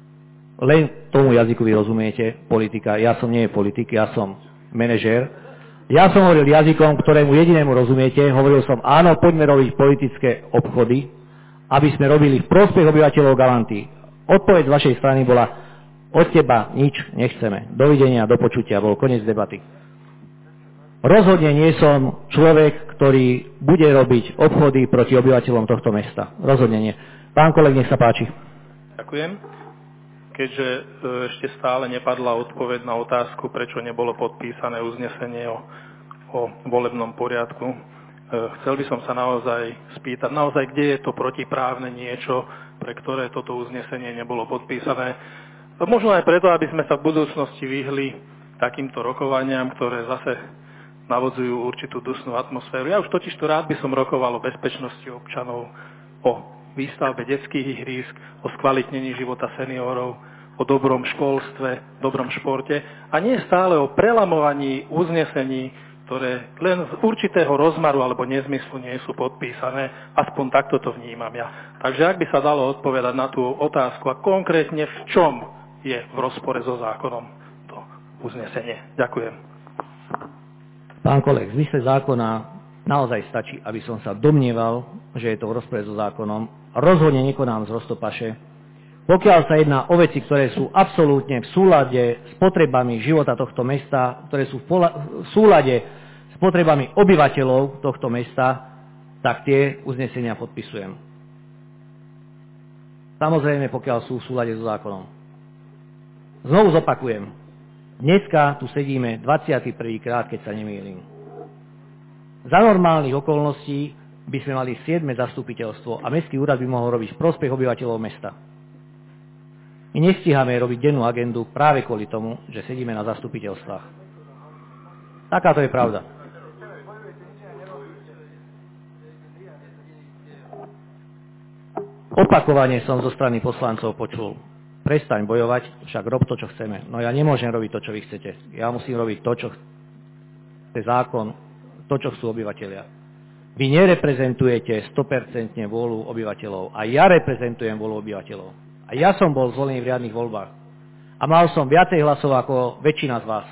tomu jazyku vy rozumiete, politika. Ja som nie politik, ja som manažér. Ja som hovoril jazykom, ktorému jedinému rozumiete. Hovoril som, áno, poďme robiť politické obchody, aby sme robili v prospech obyvateľov Galanty. Odpoveď z vašej strany bola, od teba nič nechceme. Dovidenia, do počutia, bol koniec debaty. Rozhodne nie som človek, ktorý bude robiť obchody proti obyvateľom tohto mesta. Rozhodne nie. Pán koleg, nech sa páči. Ďakujem. Keďže ešte stále nepadla odpoveď na otázku, prečo nebolo podpísané uznesenie o volebnom poriadku, chcel by som sa naozaj spýtať, kde je to protiprávne niečo, pre ktoré toto uznesenie nebolo podpísané. Možno aj preto, aby sme sa v budúcnosti vyhli takýmto rokovaniam, ktoré zase navodzujú určitú dusnú atmosféru. Ja už totiž rád by som rokoval o bezpečnosti občanov, o výstavbe detských ihrísk, o skvalitnení života seniorov, o dobrom školstve, dobrom športe a nie stále o prelamovaní uznesení, ktoré len z určitého rozmaru alebo nezmyslu nie sú podpísané. Aspoň takto to vnímam ja. Takže ak by sa dalo odpovedať na tú otázku a konkrétne v čom je v rozpore so zákonom to uznesenie. Ďakujem. Pán koleg, v zmysle zákona naozaj stačí, aby som sa domnieval, že je to v rozpore so zákonom. Rozhodne nekonám z roztopaše. Pokiaľ sa jedná o veci, ktoré sú absolútne v súlade s potrebami života tohto mesta, ktoré sú v súlade s potrebami obyvateľov tohto mesta, tak tie uznesenia podpisujem. Samozrejme, pokiaľ sú v súlade so zákonom. Znovu zopakujem. Dneska tu sedíme 21. krát, keď sa nemýlim. Za normálnych okolností by sme mali 7. zastupiteľstvo a mestský úrad by mohol robiť v prospech obyvateľov mesta. My nestíhame robiť dennú agendu práve kvôli tomu, že sedíme na zastupiteľstvách. Takáto je pravda. Opakovane som zo strany poslancov počul. Prestaň bojovať, však rob to, čo chceme. No ja nemôžem robiť to, čo vy chcete. Ja musím robiť to, čo chce zákon, to, čo chcú obyvateľia. Vy nereprezentujete 100% vôľu obyvateľov. A ja reprezentujem vôľu obyvateľov. A ja som bol zvolený v riadnych voľbách. A mal som viacej hlasov ako väčšina z vás.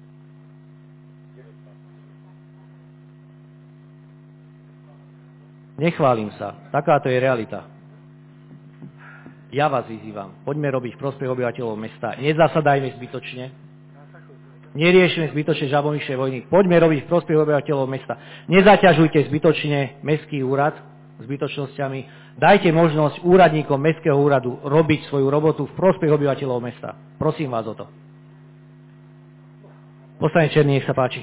Nechválim sa. Takáto je realita. Ja vás vyzývam. Poďme robiť v prospech obyvateľov mesta. Nezasadajme zbytočne. Neriešme zbytočne žabomyšie vojny. Poďme robiť v prospech obyvateľov mesta. Nezaťažujte zbytočne mestský úrad zbytočnosťami. Dajte možnosť úradníkom mestského úradu robiť svoju robotu v prospech obyvateľov mesta. Prosím vás o to. Poslanec Černý, nech sa páči.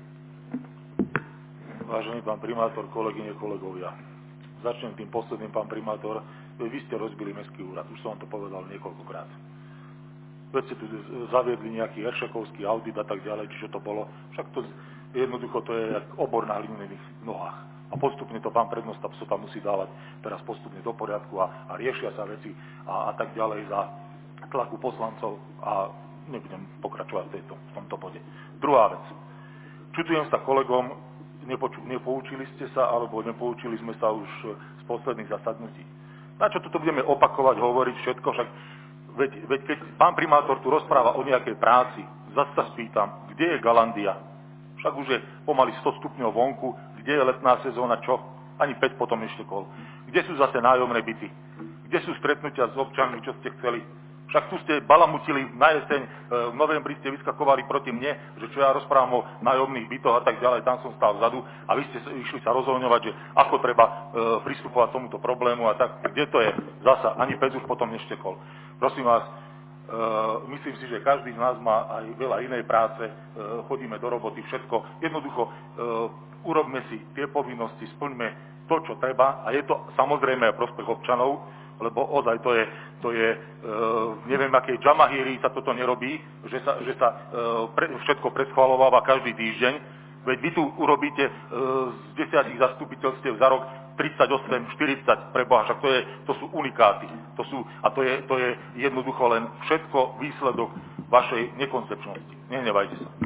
Vážený pán primátor, kolegyne, kolegovia. Začnem tým posledným, pán primátor. Vy ste rozbili mestský úrad, už som vám to povedal niekoľkokrát. Veď ste tu zaviedli nejaký eršakovský audit a tak ďalej, čiže to bolo. Však to jednoducho to je jak obor na hlinených nohách. A postupne to pán prednosta tam musí dávať teraz postupne do poriadku a riešia sa veci a tak ďalej za tlaku poslancov a nebudem pokračovať v tomto bode. Druhá vec. Čudujem sa kolegom, nepoučili ste sa, alebo nepoučili sme sa už z posledných zasadnutí. Na čo tu budeme opakovať, hovoriť všetko, však veď keď pán primátor tu rozpráva o nejakej práci, zase sa spýtam, kde je Galandia? Však už je pomaly 100 stupňov vonku, kde je letná sezóna, čo? Ani 5 potom neštekol. Kde sú zase nájomné byty? Kde sú stretnutia s občanmi, čo ste chceli? Však tu ste balamutili na jeseň, v novembri ste vyskakovali proti mne, že čo ja rozprávam o nájomných bytoch a tak ďalej, tam som stál vzadu a vy ste išli sa rozhodňovať, že ako treba pristupovať tomuto problému a tak. Kde to je? Zasa, ani 5 už potom neštekol. Prosím vás, myslím si, že každý z nás má aj veľa inej práce, chodíme do roboty, všetko. Jednoducho urobme si tie povinnosti, splňme to, čo treba a je to samozrejme aj prospech občanov, lebo ozaj to je neviem, akej džamahírii sa toto nerobí, že sa všetko preschvaľováva každý týždeň. Veď vy tu urobíte z 10 zastupiteľstiev za rok 38, 40 pre Boha, však to sú unikáty. To je jednoducho len všetko výsledok vašej nekoncepčnosti. Nehnevajte sa.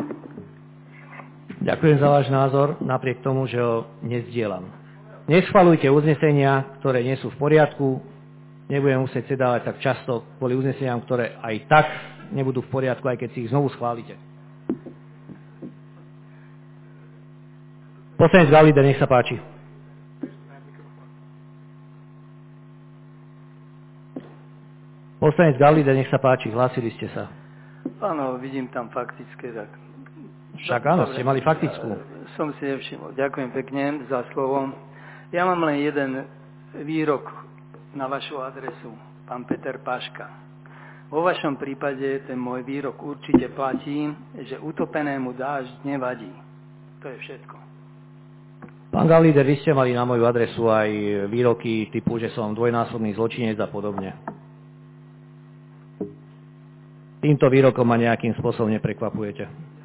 Ďakujem za váš názor, napriek tomu, že ho nezdielam. Neschvaľujte uznesenia, ktoré nie sú v poriadku. Nebudem musieť sedávať tak často kvôli uzneseniam, ktoré aj tak nebudú v poriadku, aj keď si ich znovu schválite. Poslanec Gallíder, nech sa páči. Poslanec Gallíder, nech sa páči, hlásili ste sa. Áno, vidím tam faktické, tak... Však áno, ste mali faktickú. Som si nevšimol. Ďakujem pekne za slovo. Ja mám len jeden výrok na vašu adresu, pán Peter Paška. Vo vašom prípade ten môj výrok určite platí, že utopenému dážď nevadí. To je všetko. Pán Gallíder, vy ste mali na moju adresu aj výroky typu, že som dvojnásobný zločinec a podobne. Týmto výrokom ma nejakým spôsobom neprekvapujete.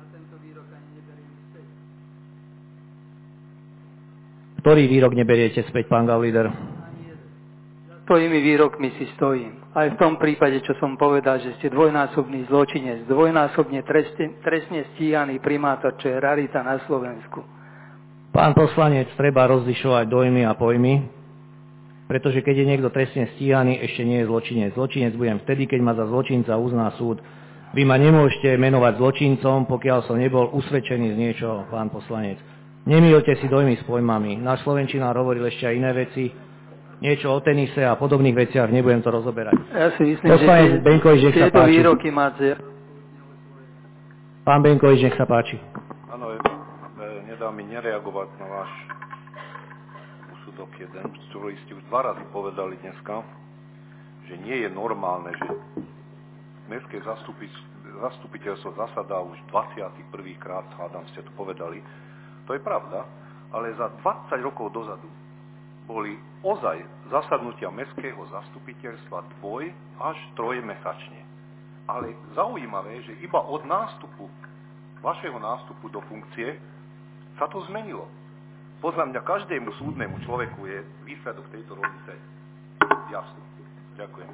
Ktorý výrok neberiete späť, pán Gallíder? Tvojimi výrokmi si stojím. Aj v tom prípade, čo som povedal, že ste dvojnásobný zločinec, dvojnásobne trestne stíhaný primátor, čo je rarita na Slovensku. Pán poslanec, treba rozlišovať dojmy a pojmy, pretože keď je niekto trestne stíhaný, ešte nie je zločinec. Zločinec budem vtedy, keď ma za zločinca uzná súd. Vy ma nemôžete menovať zločincom, pokiaľ som nebol usvedčený z niečoho, pán poslanec. Nemýlte si dojmy s pojmami. Náš slovenčinár hovoril ešte aj iné veci, niečo o tenise a podobných veciach, nebudem to rozoberať. Ja si myslím, poslanec Benkovič, nech sa páči. Výroky máte. Pán Benkovič, nech sa páči. Áno, nedá mi nereagovať na váš úsudok jeden, ktorý ste už 2 razy povedali dneska, že nie je normálne, že mestské zastupiteľstvo zasadá už 21. krát, hádam, ste to povedali. To je pravda, ale za 20 rokov dozadu boli ozaj zasadnutia mestského zastupiteľstva 2 až 3 mesačne. Ale zaujímavé, že iba od vašeho nástupu do funkcie sa to zmenilo. Podľa mňa každému súdnemu človeku je výsledok tejto rovnice jasný. Ďakujem.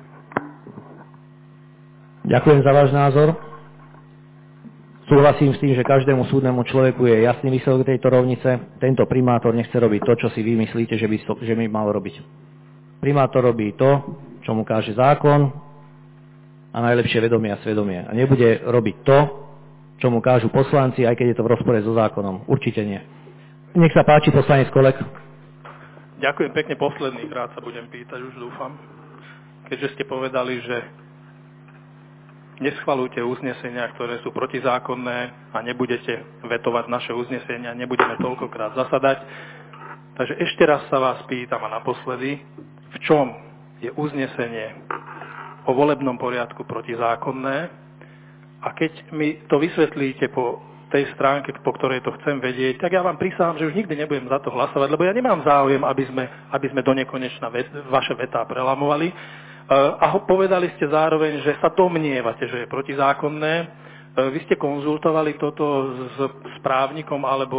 Ďakujem za váš názor. Súhlasím s tým, že každému súdnemu človeku je jasný výsledok tejto rovnice. Tento primátor nechce robiť to, čo si vy myslíte, že by mal robiť. Primátor robí to, čo mu káže zákon a najlepšie vedomie a svedomie. A nebude robiť to, čo mu kážu poslanci, aj keď je to v rozpore so zákonom. Určite nie. Nech sa páči, poslanec Kolek. Ďakujem pekne, posledný krát sa budem pýtať, už dúfam. Keďže ste povedali, že neschvaľujte uznesenia, ktoré sú protizákonné a nebudete vetovať naše uznesenia, nebudeme toľkokrát zasadať. Takže ešte raz sa vás pýtam a naposledy, v čom je uznesenie o volebnom poriadku protizákonné a keď mi to vysvetlíte po tej stránke, po ktorej to chcem vedieť, tak ja vám prisahám, že už nikdy nebudem za to hlasovať, lebo ja nemám záujem, aby sme do nekonečna vaše vetá prelamovali. A povedali ste zároveň, že sa domnievate, že je protizákonné. Vy ste konzultovali toto s právnikom alebo s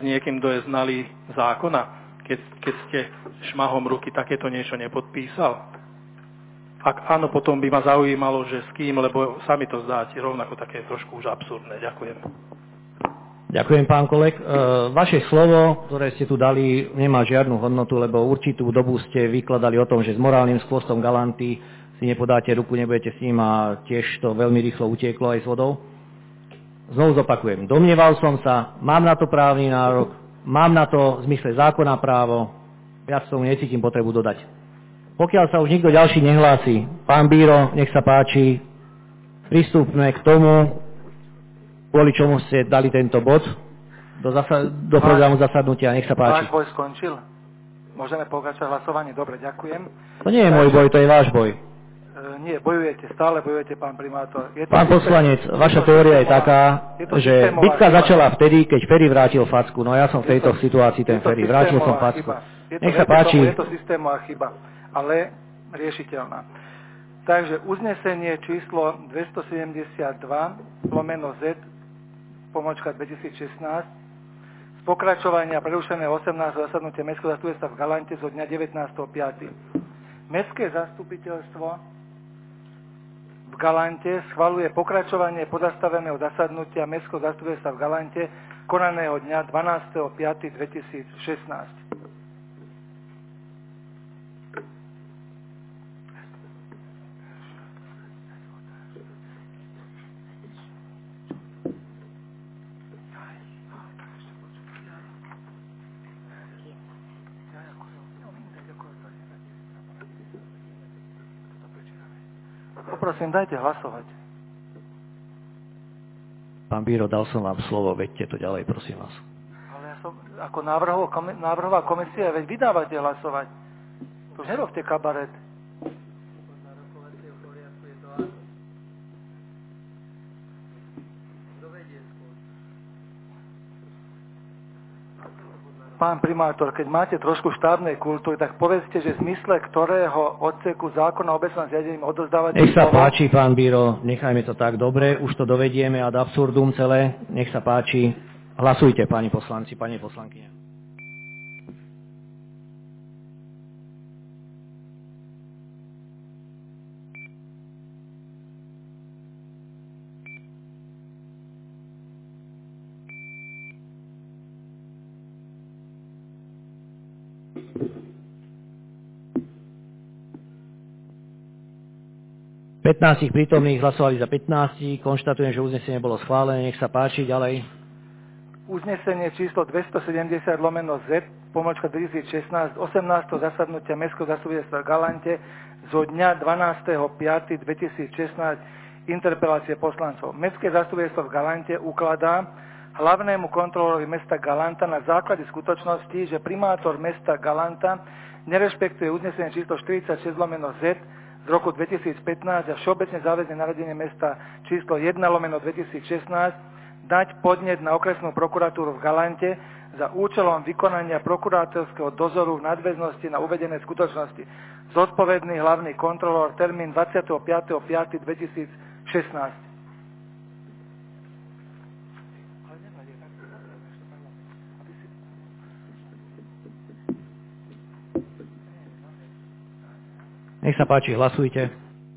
niekým, kto je znalý zákona, keď ste šmahom ruky takéto niečo nepodpísal? Ak áno, potom by ma zaujímalo, že s kým, lebo sa mi to zdá rovnako také trošku už absurdné. Ďakujem. Ďakujem, pán Kolek. Vaše slovo, ktoré ste tu dali, nemá žiadnu hodnotu, lebo určitú dobu ste vykladali o tom, že s morálnym skvostom galanty si nepodáte ruku, nebudete s ním a tiež to veľmi rýchlo utieklo aj s vodou. Znovu zopakujem. Domnieval som sa, mám na to právny nárok, mám na to v zmysle zákona právo, viac tomu necítim potrebu dodať. Pokiaľ sa už nikto ďalší nehlási, pán Bíro, nech sa páči, pristúpme k tomu, kvôli čomu ste dali tento bod do programu zasadnutia. Nech sa páči. Váš boj skončil? Môžeme pokračovať hlasovanie? Dobre, ďakujem. To nie je môj boj, to je váš boj. Nie, stále bojujete, pán primátor. Pán poslanec, vaša teória je taká, že bitka začala vtedy, keď Ferry vrátil facku. No ja som v tejto situácii ten Ferry. Vrátil som facku. Nech sa páči. Je to systémová chyba, ale riešiteľná. Takže uznesenie číslo 272/Z pomočka 2016 z pokračovania prerušeného 18. zasadnutia Mestského zastupiteľstva v Galante zo dňa 19.5. Mestské zastupiteľstvo v Galante schvaľuje pokračovanie pozastaveného zasadnutia Mestského zastupiteľstva v Galante konaného dňa 12.5.2016. Poprosím, dajte hlasovať. Pán Bíro, dal som vám slovo, veďte to ďalej, prosím vás. Ale ja som ako návrhová komisia, veď vydávate hlasovať. To už nerobte kabaret. Pán primátor, keď máte trošku štábnej kultúry, tak povedzte, že v zmysle ktorého odseku zákona o obecnom zriadení odozdávate... Nech sa páči, pán Bíro, nechajme to tak dobre, už to dovedieme ad absurdum celé. Nech sa páči. Hlasujte, páni poslanci, pani poslankyne. Pätnástich prítomných hlasovali za 15. Konštatujem, že uznesenie bolo schválené. Nech sa páči ďalej. Uznesenie číslo 270/Z pomočka 2016 z 18. zasadnutia Mestského zastupiteľstva v Galante zo dňa 12.5.2016 interpelácie poslancov. Mestské zastupiteľstvo v Galante ukladá hlavnému kontrolórovi mesta Galanta na základe skutočnosti, že primátor mesta Galanta nerešpektuje uznesenie číslo 46/Z z roku 2015 a všeobecne záväzné nariadenie mesta číslo 1/2016 dať podnet na okresnú prokuratúru v Galante za účelom vykonania prokurátorského dozoru v nadväznosti na uvedené skutočnosti. Zodpovedný hlavný kontrolór, termín 25.5.2016. Nech sa páči, hlasujte.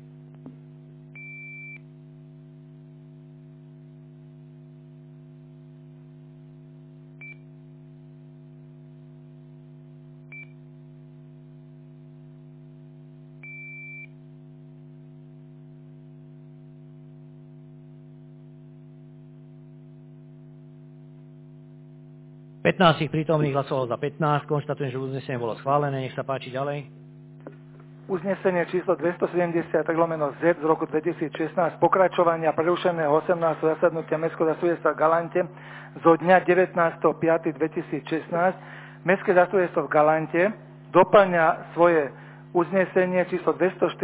Pätnástich prítomných hlasovalo za 15. Konštatujem, že uznesenie bolo schválené. Nech sa páči ďalej. Uznesenie číslo 270/Z z roku 2016 pokračovania prerušeného 18. zasadnutia Mestského zastupiteľstva v Galante zo dňa 19.5.2016 Mestské zastupiteľstvo v Galante doplňa svoje uznesenie číslo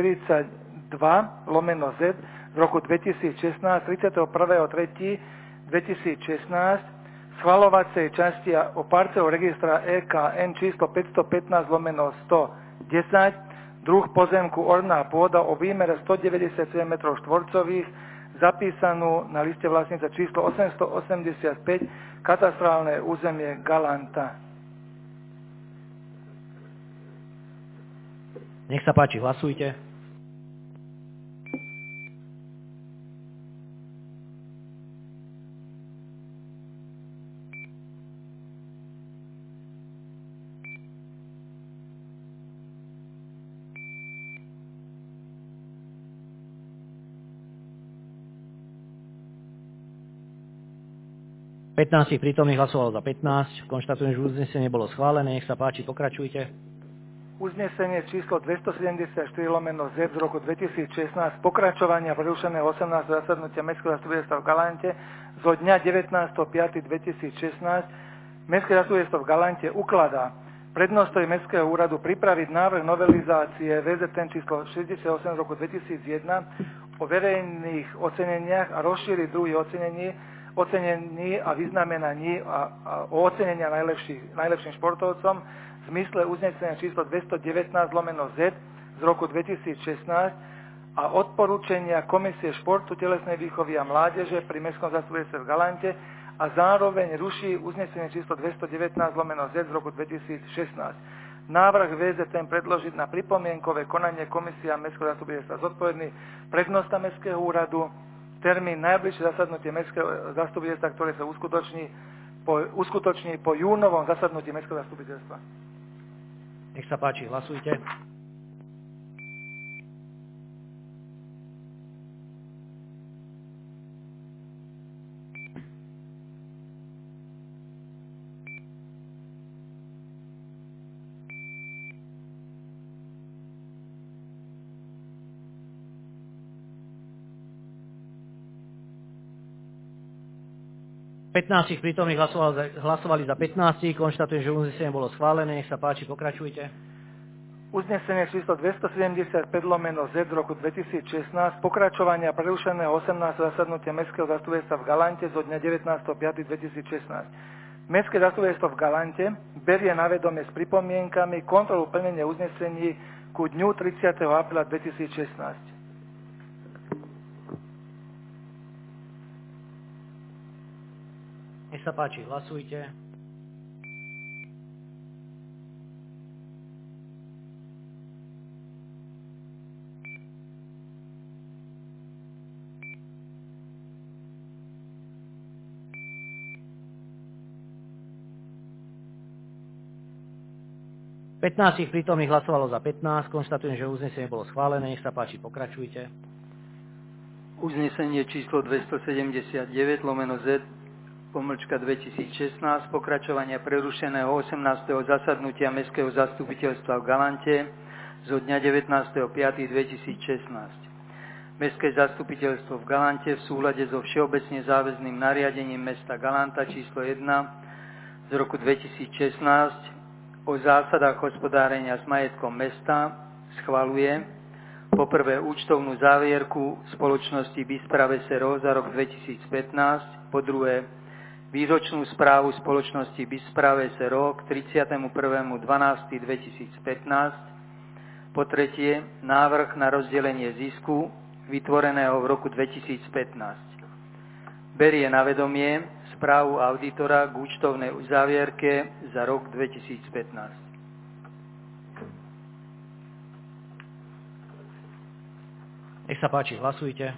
242/Z z roku 2016 31.3.2016 schvaľovacej časti o parcelu registra EKN číslo 515/110 druh pozemku orná pôda o výmere 197 m2 zapísanú na liste vlastníca číslo 885 katastrálne územie Galanta. Nech sa páči, hlasujte. Pätnástich prítomných hlasovalo za 15. Konštatujem, že uznesenie bolo schválené. Nech sa páči, pokračujte. Uznesenie číslo 274/Z z roku 2016 pokračovania prerušeného 18. zasadnutia Mestského zastupiteľstva v Galante zo dňa 19.5.2016 Mestské zastupiteľstvo v Galante ukladá prednostovi Mestského úradu pripraviť návrh novelizácie VZN číslo 68 z roku 2001 o verejných oceneniach a rozšíriť druhy ocenení a vyznamenaní a o ocenenia najlepším športovcom v zmysle uznesenia číslo 219/Z z roku 2016 a odporúčania Komisie športu, telesnej výchovy a mládeže pri Mestskom zastupiteľstve v Galante a zároveň ruší uznesenie číslo 219/Z z roku 2016. Návrh VZN predložiť na pripomienkové konanie Komisia Mestského zastupiteľstva zodpovedný prednosta Mestského úradu. Termín najbližšie zasadnutie Mestského zastupiteľstva, ktoré sa uskutoční po júnovom zasadnutí Mestského zastupiteľstva. Nech sa páči, hlasujte. Pätnástich prítomných hlasovali za 15. Konštatujem, že uznesenie bolo schválené. Nech sa páči, pokračujte. Uznesenie číslo 275/Z z roku 2016 pokračovania prerušeného 18. zasadnutia Mestského zastupiteľstva v Galante zo dňa 19.5.2016. Mestské zastupiteľstvo v Galante berie na vedomie s pripomienkami kontrolu plnenia uznesení ku dňu 30. apríla 2016. Nech sa páči, hlasujte. Pätnástich prítomných hlasovalo za 15. Konštatujem, že uznesenie bolo schválené. Nech sa páči, pokračujte. Uznesenie číslo 279/Z 2016, pokračovania prerušeného 18. zasadnutia Mestského zastupiteľstva v Galante zo dňa 19.5.2016. Mestské zastupiteľstvo v Galante v súlade so všeobecne záväzným nariadením mesta Galanta číslo 1 z roku 2016 o zásadách hospodárenia s majetkom mesta schvaľuje poprvé účtovnú závierku spoločnosti Bisprave s.r.o. za rok 2015, po druhé výročnú správu spoločnosti Bisprave s.r.o. k 31.12.2015, po tretie návrh na rozdelenie zisku vytvoreného v roku 2015. Berie na vedomie správu auditora k účtovnej uzávierke za rok 2015. Nech sa páči, hlasujte.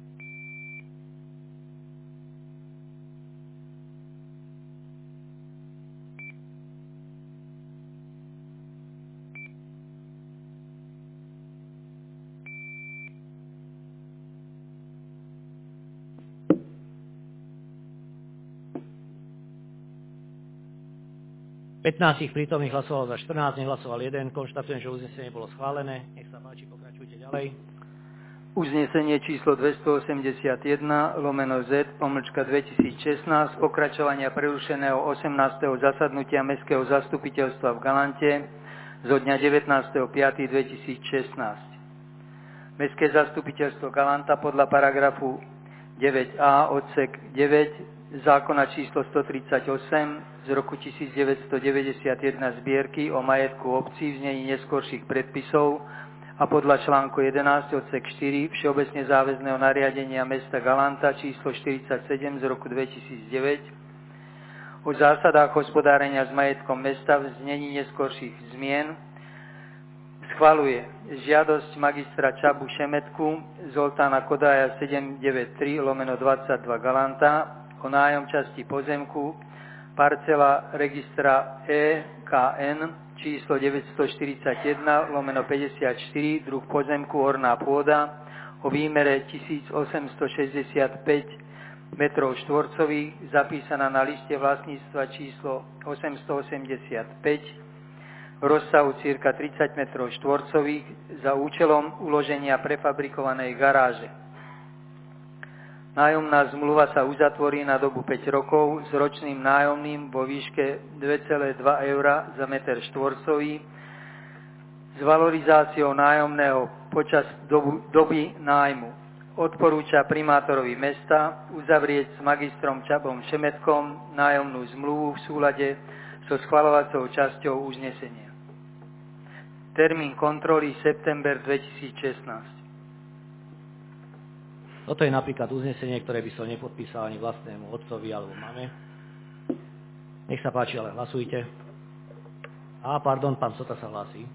Pätnástich prítomných hlasovalo za 14, nehlasoval 1. Konštatujem, že uznesenie bolo schválené. Nech sa páči, pokračujte ďalej. Uznesenie číslo 281/Z 2016 pokračovania prerušeného 18. zasadnutia Mestského zastupiteľstva v Galante zo dňa 19.5.2016. Mestské zastupiteľstvo Galanta podľa paragrafu 9a odsek 9 zákona číslo 138 z roku 1991 zbierky o majetku obcí v znení neskorších predpisov a podľa článku 11 odsek 4 Všeobecne záväzného nariadenia mesta Galanta číslo 47 z roku 2009 o zásadách hospodárenia s majetkom mesta v znení neskorších zmien schvaľuje žiadosť magistra Čabu Šemetku Zoltána Kodája 793/22 Galanta o nájom časti pozemku parcela registra EKN číslo 941/54, druh pozemku orná pôda o výmere 1865 metrov štvorcových, zapísaná na liste vlastníctva číslo 885, v rozsahu cirka 30 metrov štvorcových za účelom uloženia prefabrikovanej garáže. Nájomná zmluva sa uzatvorí na dobu 5 rokov s ročným nájomným vo výške 2,2 € za meter štvorcový s valorizáciou nájomného počas doby nájmu. Odporúča primátorovi mesta uzavrieť s magistrom Čabom Šemetkom nájomnú zmluvu v súlade so schvaľovacou časťou uznesenia. Termín kontroly september 2016. Toto je napríklad uznesenie, ktoré by som nepodpísal ani vlastnému otcovi alebo mame. Nech sa páči, ale hlasujte. Pardon, pán Sota sa hlasí.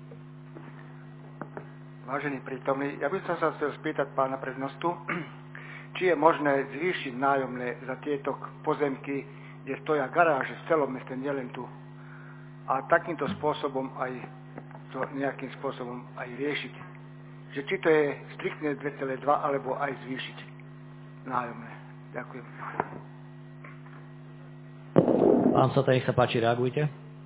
Vážený prítomný, ja by som sa chcel spýtať pána prednostu, či je možné zvýšiť nájomné za tieto pozemky, kde stoja garáže v celom meste, nielen tu. A takýmto spôsobom aj to nejakým spôsobom aj riešiť. Že či to je striktne 2,2 alebo aj zvýšiť nájomné. Ďakujem. Pán Sota, nech sa páči, reagujte.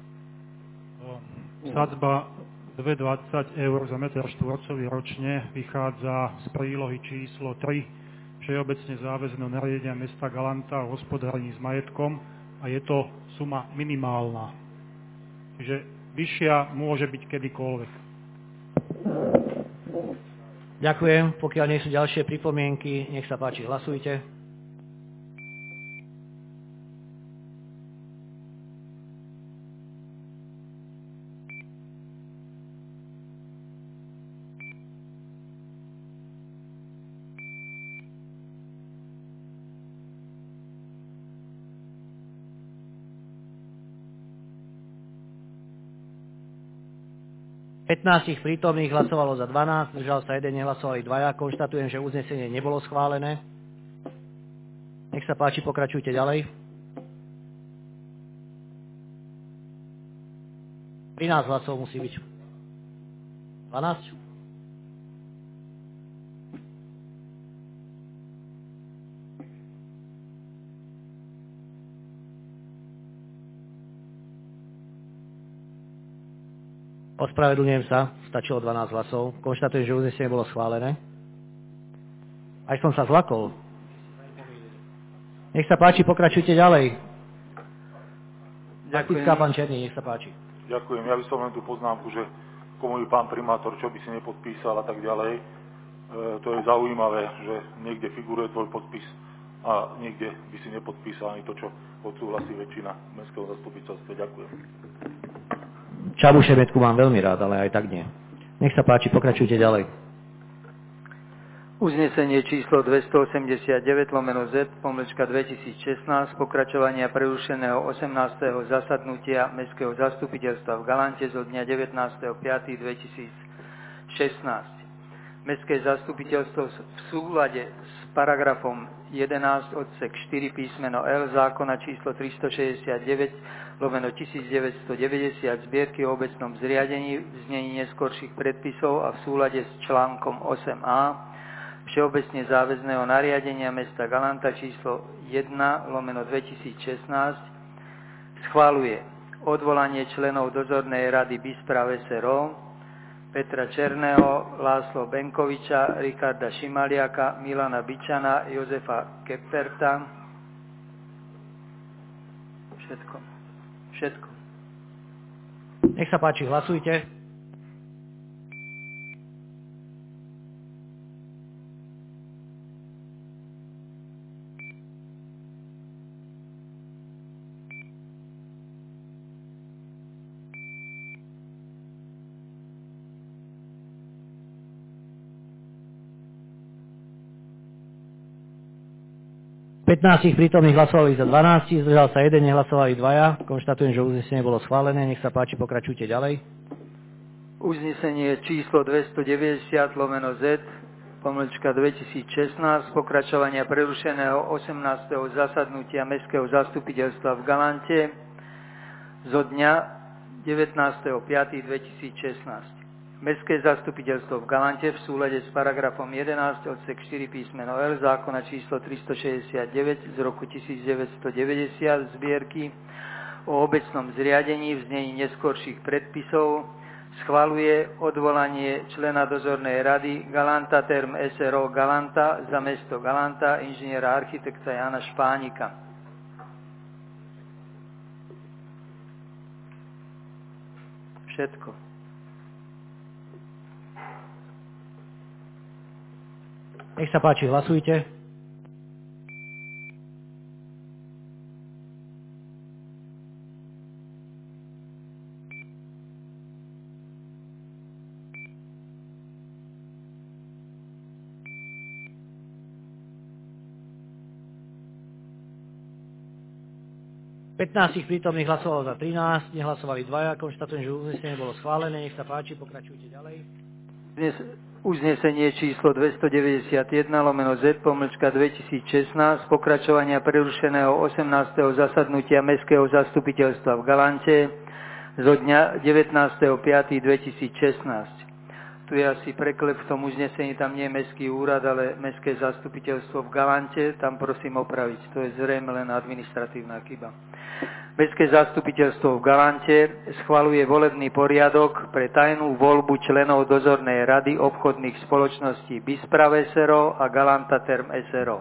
Sadzba 2,20 € za meter štvorcový ročne vychádza z prílohy číslo 3 Všeobecne záväzného nariadenia mesta Galanta o hospodárení s majetkom a je to suma minimálna. Čiže vyššia môže byť kedykoľvek. Ďakujem. Pokiaľ nie sú ďalšie pripomienky, nech sa páči, hlasujte. Pätnástich prítomných hlasovalo za 12, zdržal sa 1, nehlasovali 2. Konštatujem, že uznesenie nebolo schválené. Nech sa páči, pokračujte ďalej. 13 hlasov musí byť. 12? Ospravedlňujem sa, stačilo 12 hlasov. Konštatujem, že uznesenie bolo schválené. Aj som sa zlakol. Nech sa páči, pokračujte ďalej. Faktická, pán Černý, nech sa páči. Ďakujem. Ja by som len tú poznámku, že komu pán primátor, čo by si nepodpísal a tak ďalej. To je zaujímavé, že niekde figuruje tvoj podpis a niekde by si nepodpísal ani to, čo odsúhlasí väčšina mestského zastupiteľstva. Ďakujem. Čabu Šemetku mám veľmi rád, ale aj tak nie. Nech sa páči, pokračujte ďalej. Uznesenie číslo 289/Z/2016 pokračovania prerušeného 18. zasadnutia Mestského zastupiteľstva v Galante zo dňa 19.5.2016. Mestské zastupiteľstvo v súlade s paragrafom 11 odsek 4 písmeno L zákona číslo 369/1990 zbierky o obecnom zriadení v znení neskorších predpisov a v súlade s článkom 8a Všeobecne záväzného nariadenia mesta Galanta číslo 1/2016 schvaľuje odvolanie členov dozornej rady BISPRA SRO Petra Černého, Láslo Benkoviča, Rikarda Šimaliaka, Milana Bičana, Jozefa Keperta. Všetko. Nech sa páči, hlasujte. 15 prítomných hlasovali za 12, zdržal sa 1, nehlasovali 2. Konštatujem, že uznesenie bolo schválené. Nech sa páči, pokračujte ďalej. Uznesenie číslo 290/Z, pomlčka 2016, pokračovania prerušeného 18. zasadnutia Mestského zastupiteľstva v Galante zo dňa 19.5.2016. Mestské zastupiteľstvo v Galante v súlade s paragrafom 11 odsek 4 písmeno L zákona číslo 369 z roku 1990 zbierky o obecnom zriadení v znení neskorších predpisov schvaľuje odvolanie člena dozornej rady Galanta Term SRO Galanta za mesto Galanta inžiniera architekta Jana Špánika. Všetko. Nech sa páči, hlasujte. Prítomných hlasovalo za 13, nehlasovali 2. Konštatujem, že uznesenie bolo schválené. Nech sa páči, pokračujte ďalej. Uznesenie číslo 291/Z pomlčka 2016 pokračovania prerušeného 18. zasadnutia Mestského zastupiteľstva v Galante zo dňa 19.5.2016. Tu je asi preklep v tom uznesení, tam nie je Mestský úrad, ale Mestské zastupiteľstvo v Galante, tam prosím opraviť, to je zrejme len administratívna chyba. Mestské zastupiteľstvo v Galante schvaľuje volebný poriadok pre tajnú voľbu členov dozornej rady obchodných spoločností Bisprav SRO a Galanta Term SRO.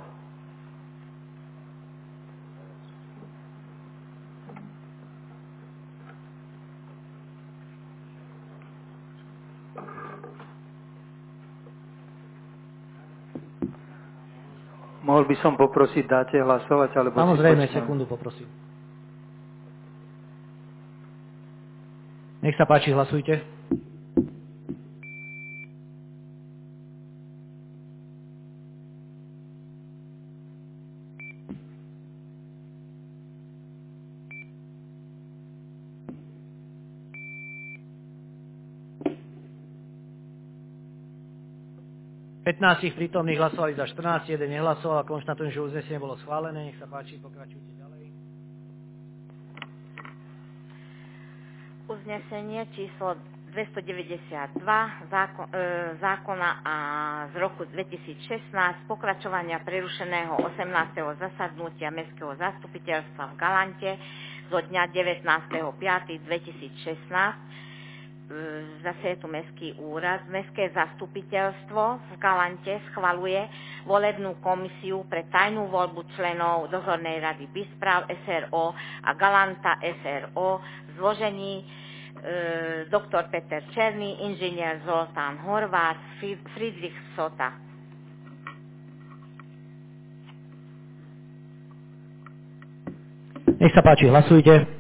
Mohol by som poprosiť, dáte hlasovať? Alebo samozrejme, sekundu poprosím. Nech sa páči, hlasujte. Prítomných hlasovali za 14, 1 nehlasoval a konštatujem, že uznesenie bolo schválené. Nech sa páči, pokračujte ďalej. Uznesenie číslo 292 zákona z roku 2016 pokračovania prerušeného 18. zasadnutia Mestského zastupiteľstva v Galante zo dňa 19.5.2016. Zase je tu Mestský úrad. Mestské zastupiteľstvo v Galante schvaľuje volebnú komisiu pre tajnú voľbu členov dozornej rady Bisprav SRO a Galanta SRO v zložení doktor Peter Černý, inžinier Zoltán Horváth, Friedrich Sota. Nech sa páči, hlasujte.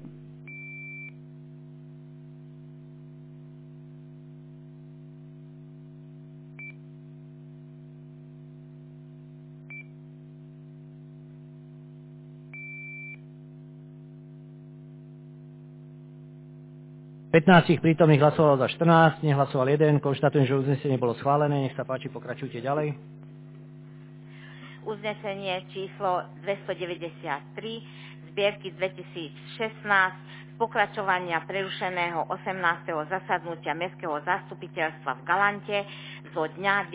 Prítomných hlasovalo za 14, nehlasoval 1. Konštatujem, že uznesenie bolo schválené. Nech sa páči, pokračujte ďalej. Uznesenie číslo 293 zbierky 2016 pokračovania prerušeného 18. zasadnutia Mestského zastupiteľstva v Galante zo dňa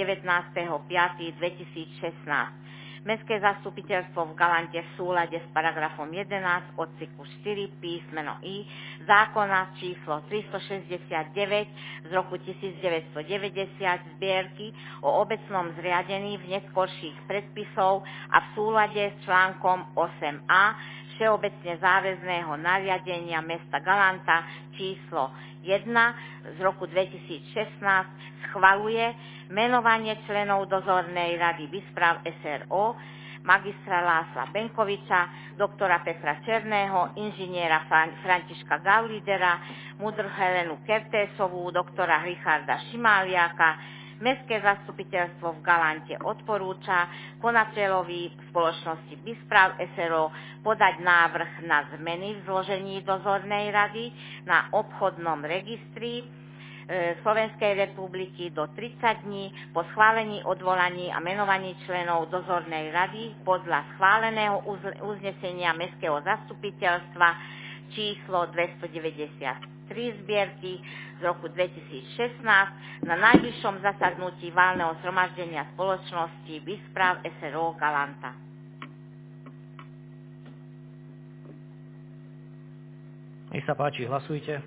19.5.2016. Mestské zastupiteľstvo v Galante v súlade s paragrafom 11 odseku 4 písmeno I zákona číslo 369 z roku 1990 zbierky o obecnom zriadení v neskorších predpisov a v súlade s článkom 8a všeobecne záväzného nariadenia mesta Galanta číslo 1 z roku 2016 schvaľuje menovanie členov dozornej rady Bisprav SRO, magistra Lásla Benkoviča, doktora Petra Černého, inžiniera Františka Gaulidera, mudr Helenu Kertésovú, doktora Richarda Šimáliaka, Mestské zastupiteľstvo v Galante odporúča konateľovi spoločnosti Bisprav SRO podať návrh na zmeny v zložení dozornej rady na obchodnom registri Slovenskej republiky do 30 dní po schválení odvolaní a menovaní členov dozornej rady podľa schváleného uznesenia Mestského zastupiteľstva číslo 293 zbierky z roku 2016 na najbližšom zasadnutí valného zhromaždenia spoločnosti Bisprav SRO Galanta. Nech sa páči, hlasujte.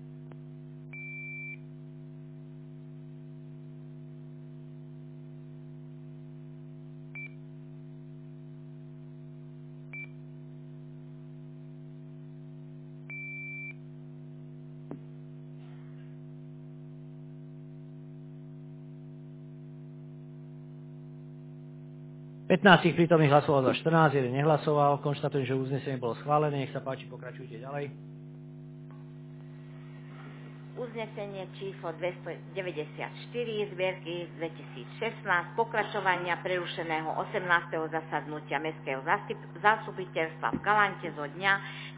Pätnástich prítomných hlasovalo za 14, jeden nehlasoval. Konštatujem, že uznesenie bolo schválené. Nech sa páči, pokračujte ďalej. Uznesenie číslo 294 zbierky 2016 pokračovania prerušeného 18. zasadnutia Mestského zastupiteľstva v Galante zo dňa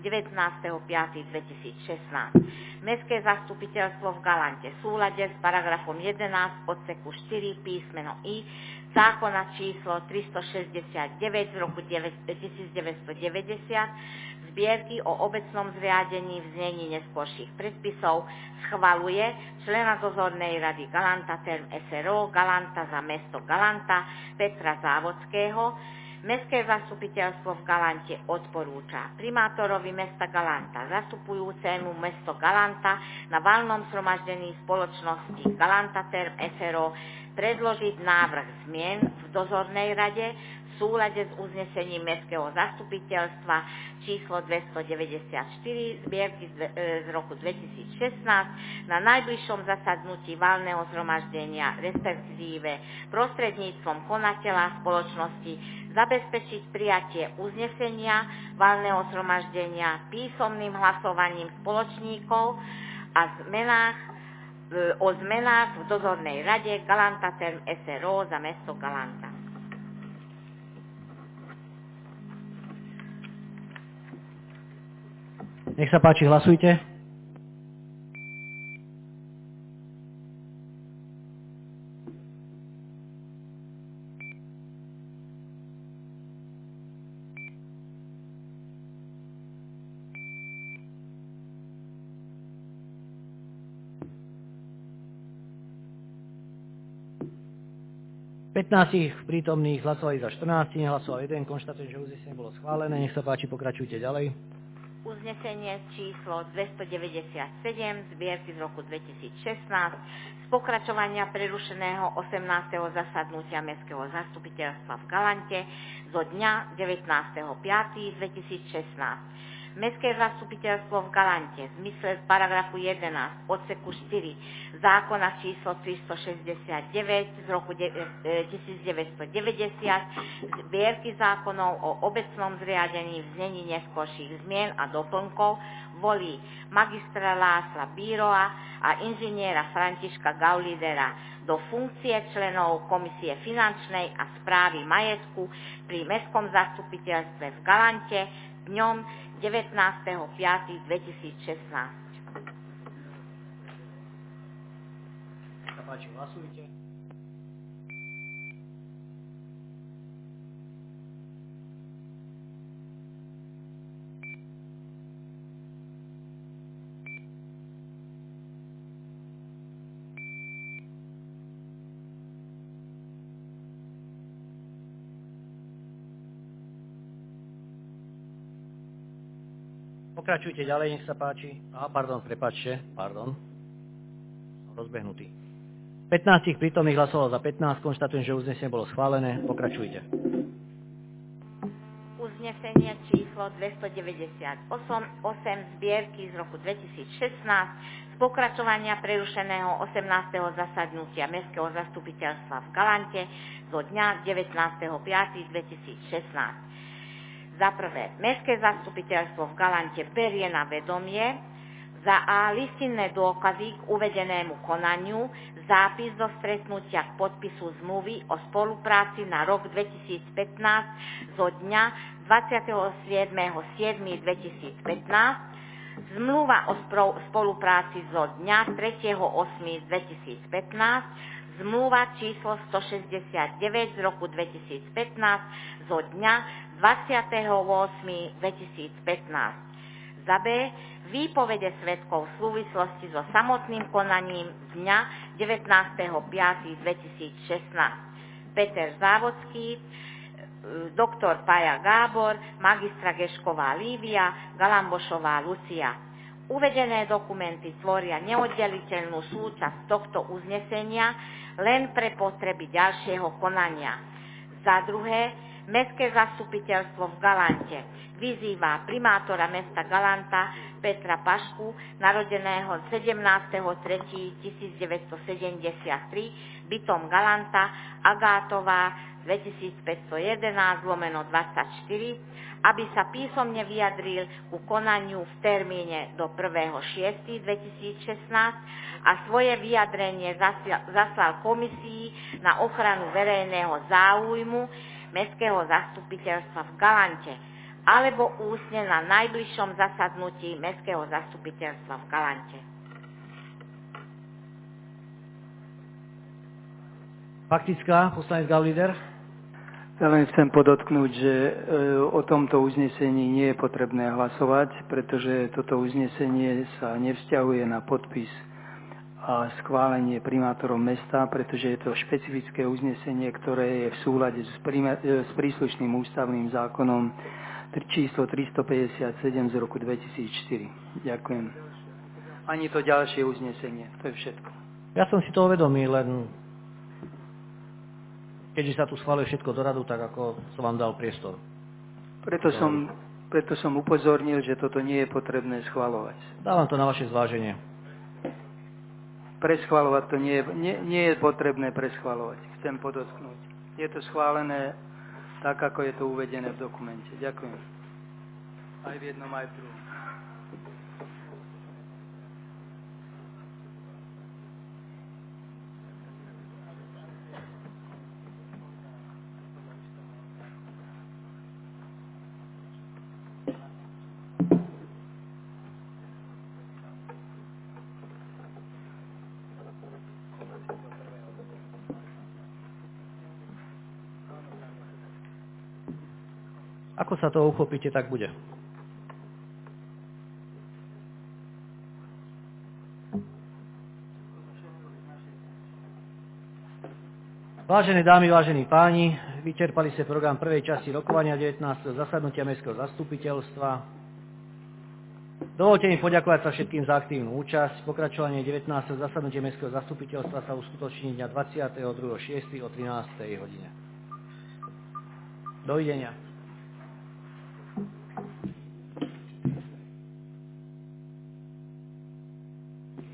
19.5.2016. Mestské zastupiteľstvo v Galante v súlade s paragrafom 11 odseku 4 písmeno I zákona číslo 369 z roku 1990 zbierky o obecnom zriadení v znení neskorších predpisov schvaľuje člena dozornej rady Galanta Term SRO Galanta za mesto Galanta Petra Závodského. Mestské zastupiteľstvo v Galante odporúča primátorovi mesta Galanta zastupujúcemu mesto Galanta na valnom zhromaždení spoločnosti Galanta Term SRO predložiť návrh zmien v dozornej rade v súlade s uznesením Mestského zastupiteľstva číslo 294 zbierky z roku 2016 na najbližšom zasadnutí valného zhromaždenia, respektíve prostredníctvom konateľa spoločnosti zabezpečiť prijatie uznesenia valného zhromaždenia písomným hlasovaním spoločníkov a o zmenách v dozornej rade Galanta Term SRO za mesto Galanta. Nech sa páči, hlasujte. Pätnástich prítomných hlasovali za 14, nehlasoval 1. Konštatujem, že uznesenie bolo schválené. Nech sa páči, pokračujte ďalej. Uznesenie číslo 297 zbierky z roku 2016 z pokračovania prerušeného 18. zasadnutia Mestského zastupiteľstva v Galante zo dňa 19.5.2016. Mestské zastupiteľstvo v Galante v zmysle paragrafu 11 odseku 4 zákona číslo 369 z roku 1990 zbierky zákonov o obecnom zriadení v znení neskorších zmien a doplnkov volí magistra Lásla Bíroa a inžiniera Františka Gaulidera do funkcie členov Komisie finančnej a správy majetku pri Mestskom zastupiteľstve v Galante dňom 19.5.2016. Sa páči, hlasujte. Pokračujte ďalej, nech sa páči. Pardon. Rozbehnutý. 15 prítomných hlasovalo za 15, konštatujem, že uznesenie bolo schválené. Pokračujte. Uznesenie číslo 298 zbierky z roku 2016 z pokračovania prerušeného 18. zasadnutia Mestského zastupiteľstva v Galante zo dňa 19.5.2016. Za prvé, Mestské zastupiteľstvo v Galante berie na vedomie Za A listinné dôkazy k uvedenému konaniu, zápis do stretnutia k podpisu zmluvy o spolupráci na rok 2015 zo dňa 27.7.2015, zmluva o spolupráci zo dňa 3.8.2015, zmluva číslo 169 z roku 2015 zo dňa 20.8.2015. Za B výpovede svedkov v súvislosti so samotným konaním dňa 19.5.2016. Peter Závodský, doktor Paja Gábor, magistra Gešková Lívia, Galambošová Lucia. Uvedené dokumenty tvoria neoddeliteľnú súčasť tohto uznesenia len pre potreby ďalšieho konania. Za druhé, Mestské zastupiteľstvo v Galante vyzýva primátora mesta Galanta Petra Pašku, narodeného 17.3.1973, bytom Galanta, Agátová 2511/24, aby sa písomne vyjadril ku konaniu v termíne do 1.6.2016 a svoje vyjadrenie zaslal Komisii na ochranu verejného záujmu Mestského zastupiteľstva v Galante alebo ústne na najbližšom zasadnutí Mestského zastupiteľstva v Galante. Faktická, poslanec Gaulider. Ja len chcem podotknúť, že o tomto uznesení nie je potrebné hlasovať, pretože toto uznesenie sa nevzťahuje na podpis a schválenie primátorom mesta, pretože je to špecifické uznesenie, ktoré je v súlade s príslušným ústavným zákonom číslo 357 z roku 2004. Ďakujem. Ani to ďalšie uznesenie, to je všetko. Ja som si to uvedomil, len keďže sa tu schváluje všetko do radu, tak ako som vám dal priestor. Preto som upozornil, že toto nie je potrebné schvaľovať. Dávam to na vaše zváženie. Preschvaľovať to nie je potrebné preschvaľovať. Chcem podotknúť. Je to schválené tak, ako je to uvedené v dokumente. Ďakujem. Aj v jednom, aj v druhom. Ako sa to uchopíte, tak bude. Vážené dámy, vážení páni, vyčerpali ste program prvej časti rokovania 19. zasadnutia Mestského zastupiteľstva. Dovolte mi poďakovať sa všetkým za aktívnu účasť. Pokračovanie 19. zasadnutia Mestského zastupiteľstva sa uskutoční dňa 22.6. o 13. hodine. Dovidenia.